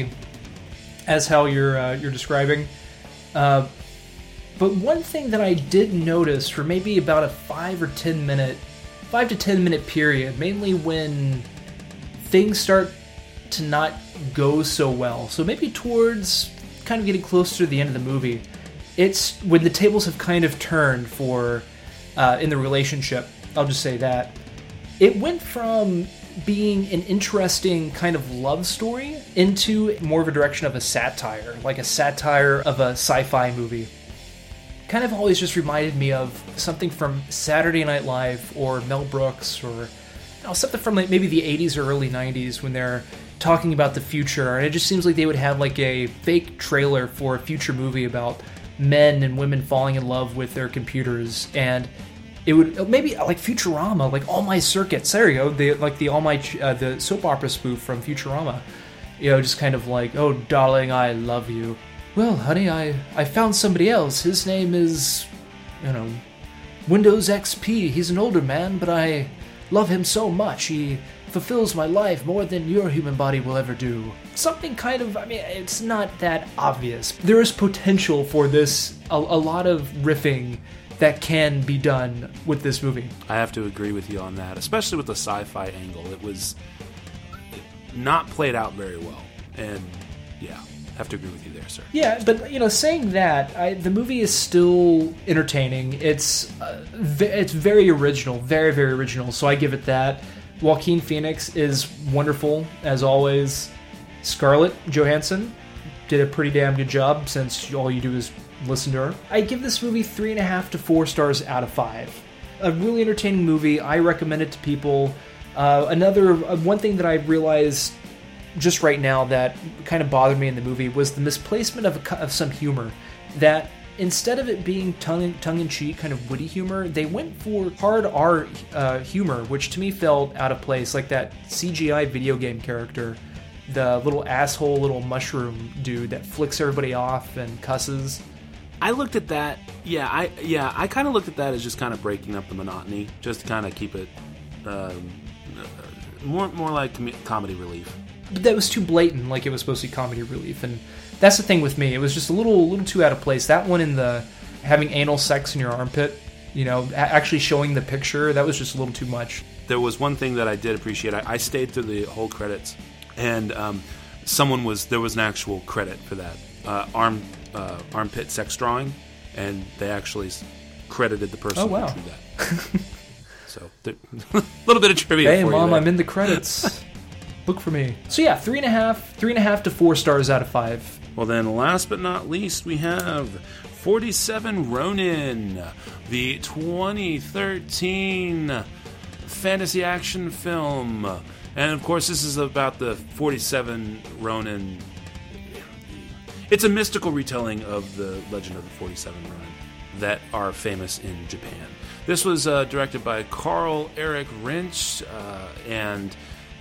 how you're describing. But one thing that I did notice for maybe about a 5 to 10 minute period, mainly when things start to not go so well. So maybe towards kind of getting closer to the end of the movie, it's when the tables have kind of turned for in the relationship. I'll just say that. It went from being an interesting kind of love story into more of a direction of a satire, like a satire of a sci-fi movie. Kind of always just reminded me of something from Saturday Night Live or Mel Brooks or something from like maybe the 80s or early 90s when they're talking about the future. And it just seems like they would have like a fake trailer for a future movie about men and women falling in love with their computers, and it would maybe like Futurama, like All My Circuits. There you go, the soap opera spoof from Futurama. Just kind of like, oh darling, I love you. Well, honey, I found somebody else. His name is, Windows XP. He's an older man, but I love him so much. He fulfills my life more than your human body will ever do. Something kind of, it's not that obvious. There is potential for this, a lot of riffing that can be done with this movie. I have to agree with you on that, especially with the sci-fi angle. It was not played out very well, and yeah, I have to agree with you there, sir. Yeah, but saying that, the movie is still entertaining. It's very original, very, very original. So I give it that. Joaquin Phoenix is wonderful as always. Scarlett Johansson did a pretty damn good job, since all you do is listen to her. I give this movie 3.5 to 4 stars out of 5. A really entertaining movie. I recommend it to people. One thing that I realized just right now that kind of bothered me in the movie was the misplacement of some humor. That instead of it being tongue-in-cheek, kind of witty humor, they went for hard R humor, which to me felt out of place, like that CGI video game character the little asshole little mushroom dude that flicks everybody off and cusses. I looked at that. I kind of looked at that as just kind of breaking up the monotony, just to kind of keep it more like comedy relief. But that was too blatant, like it was supposed to be comedy relief, and that's the thing with me. It was just a little too out of place. That one in the having anal sex in your armpit, actually showing the picture, that was just a little too much. There was one thing that I did appreciate. I stayed through the whole credits, and there was an actual credit for that armpit sex drawing, and they actually credited the person who drew that. So, a little bit of trivia. Hey, for Mom, you there. I'm in the credits. Look for me. So yeah, 3.5 to 4 stars out of 5. Well, then, last but not least, we have 47 Ronin, the 2013 fantasy action film. And, of course, this is about the 47 Ronin. It's a mystical retelling of the legend of the 47 Ronin that are famous in Japan. This was directed by Carl Eric Rinch and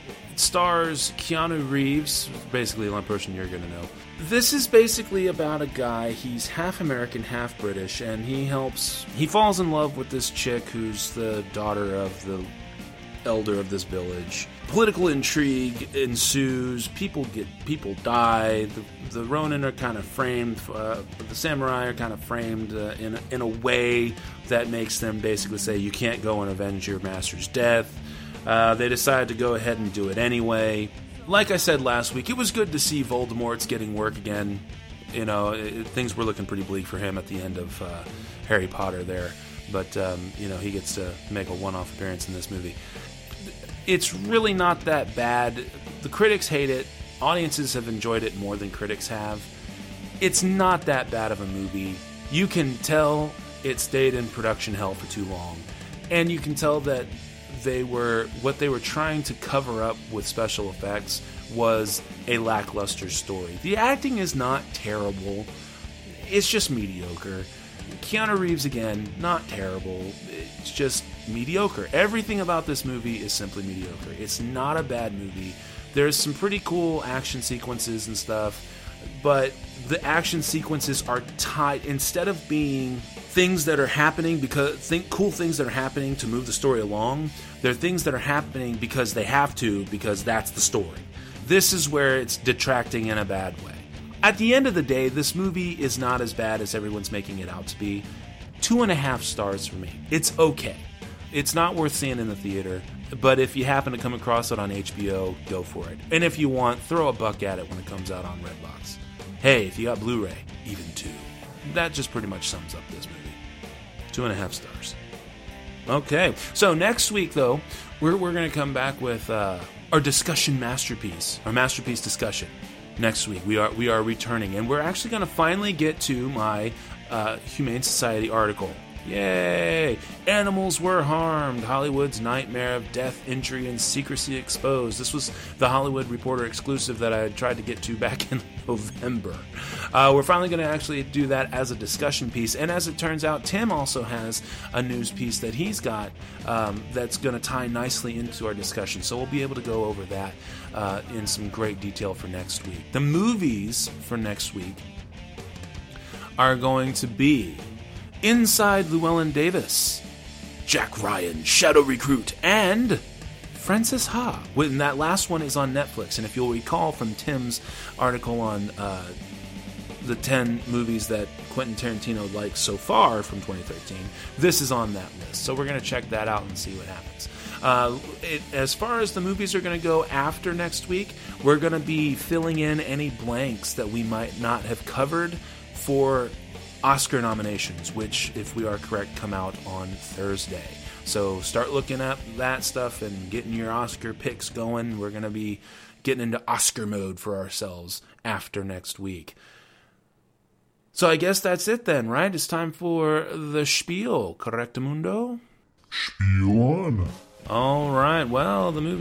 stars Keanu Reeves, basically the only person you're going to know. This is basically about a guy, he's half American, half British, and he falls in love with this chick who's the daughter of the elder of this village. Political intrigue ensues, people die, the Ronin are kind of framed, the samurai are kind of framed in a way that makes them basically say, you can't go and avenge your master's death. They decide to go ahead and do it anyway. Like I said last week, it was good to see Voldemort's getting work again. Things were looking pretty bleak for him at the end of Harry Potter there. But, he gets to make a one-off appearance in this movie. It's really not that bad. The critics hate it. Audiences have enjoyed it more than critics have. It's not that bad of a movie. You can it stayed in production hell for too long. And you can tell that what they were trying to cover up with special effects was a lackluster story. The acting is not terrible. It's just mediocre. Keanu Reeves, again, not terrible. It's just mediocre. Everything about this movie is simply mediocre. It's not a bad movie. There's some pretty cool action sequences and stuff, but the action sequences are tied, instead of being things that are happening cool things that are happening to move the story along, they're things that are happening because they have to, because that's the story. This is where it's detracting in a bad way. At the end of the day, this movie is not as bad as everyone's making it out to be. 2.5 stars for me. It's okay. It's not worth seeing in the theater, but if you happen to come across it on HBO, go for it. And if you want, throw a buck at it when it comes out on Redbox. Hey, if you got Blu-ray, even 2. That just pretty much sums up this movie. 2.5 stars. Okay, so next week, though, we're going to come back with our discussion masterpiece, our masterpiece discussion. Next week, we are returning, and we're actually going to finally get to my Humane Society article. Yay! Animals were harmed. Hollywood's nightmare of death, injury, and secrecy exposed. This was the Hollywood Reporter exclusive that I had tried to get to back in November. We're finally going to actually do that as a discussion piece. And as it turns out, Tim also has a news piece that he's got that's going to tie nicely into our discussion. So we'll be able to go over that in some great detail for next week. The movies for next week are going to be Inside Llewellyn Davis, Jack Ryan, Shadow Recruit, and Frances Ha. And that last one is on Netflix. And if you'll recall from Tim's article on the 10 movies that Quentin Tarantino likes so far from 2013, this is on that list. So we're going to check that out and see what happens. As far as the movies are going to go after next week, we're going to be filling in any blanks that we might not have covered for Oscar nominations, which, if we are correct, come out on Thursday. So start looking at that stuff and getting your Oscar picks going. We're going to be getting into Oscar mode for ourselves after next week. So I guess that's it then, right? It's time for the spiel, correctamundo? Spiel on. All right. Well, the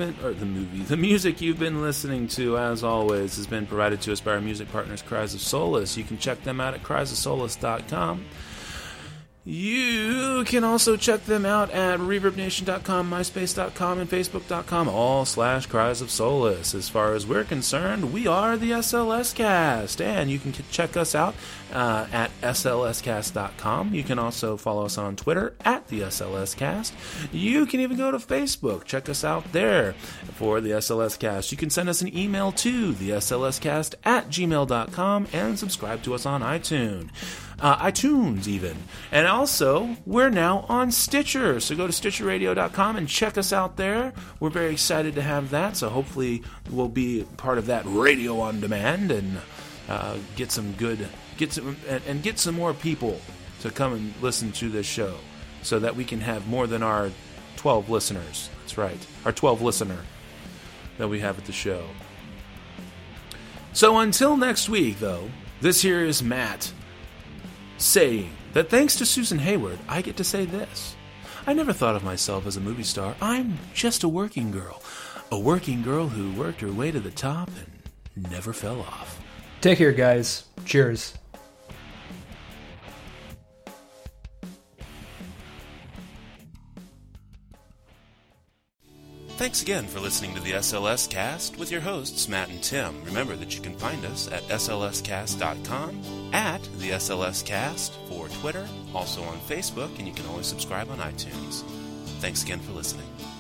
music you've been listening to, as always, has been provided to us by our music partners, Cries of Solace. You can check them out at criesofsolace.com. You can also check them out at ReverbNation.com, MySpace.com, and Facebook.com, all/Cries of Solace. As far as we're concerned, we are the SLS Cast, and you can check us out at SLScast.com. You can also follow us on Twitter at the SLS Cast. You can even go to Facebook. Check us out there for the SLS Cast. You can send us an email to the SLScast at gmail.com and subscribe to us on iTunes even. And also, we're now on Stitcher, so go to StitcherRadio.com and check us out there. We're very excited to have that, so hopefully we'll be part of that radio on demand and get some more people to come and listen to this show, so that we can have more than our 12 listeners. That's right, our 12 listener that we have at the show. So until next week, though, this here is Matt saying that thanks to Susan Hayward, I get to say this. I never thought of myself as a movie star. I'm just a working girl. A working girl who worked her way to the top and never fell off. Take care, guys. Cheers. Thanks again for listening to the SLS Cast with your hosts, Matt and Tim. Remember that you can find us at slscast.com, at the SLS Cast for Twitter, also on Facebook, and you can always subscribe on iTunes. Thanks again for listening.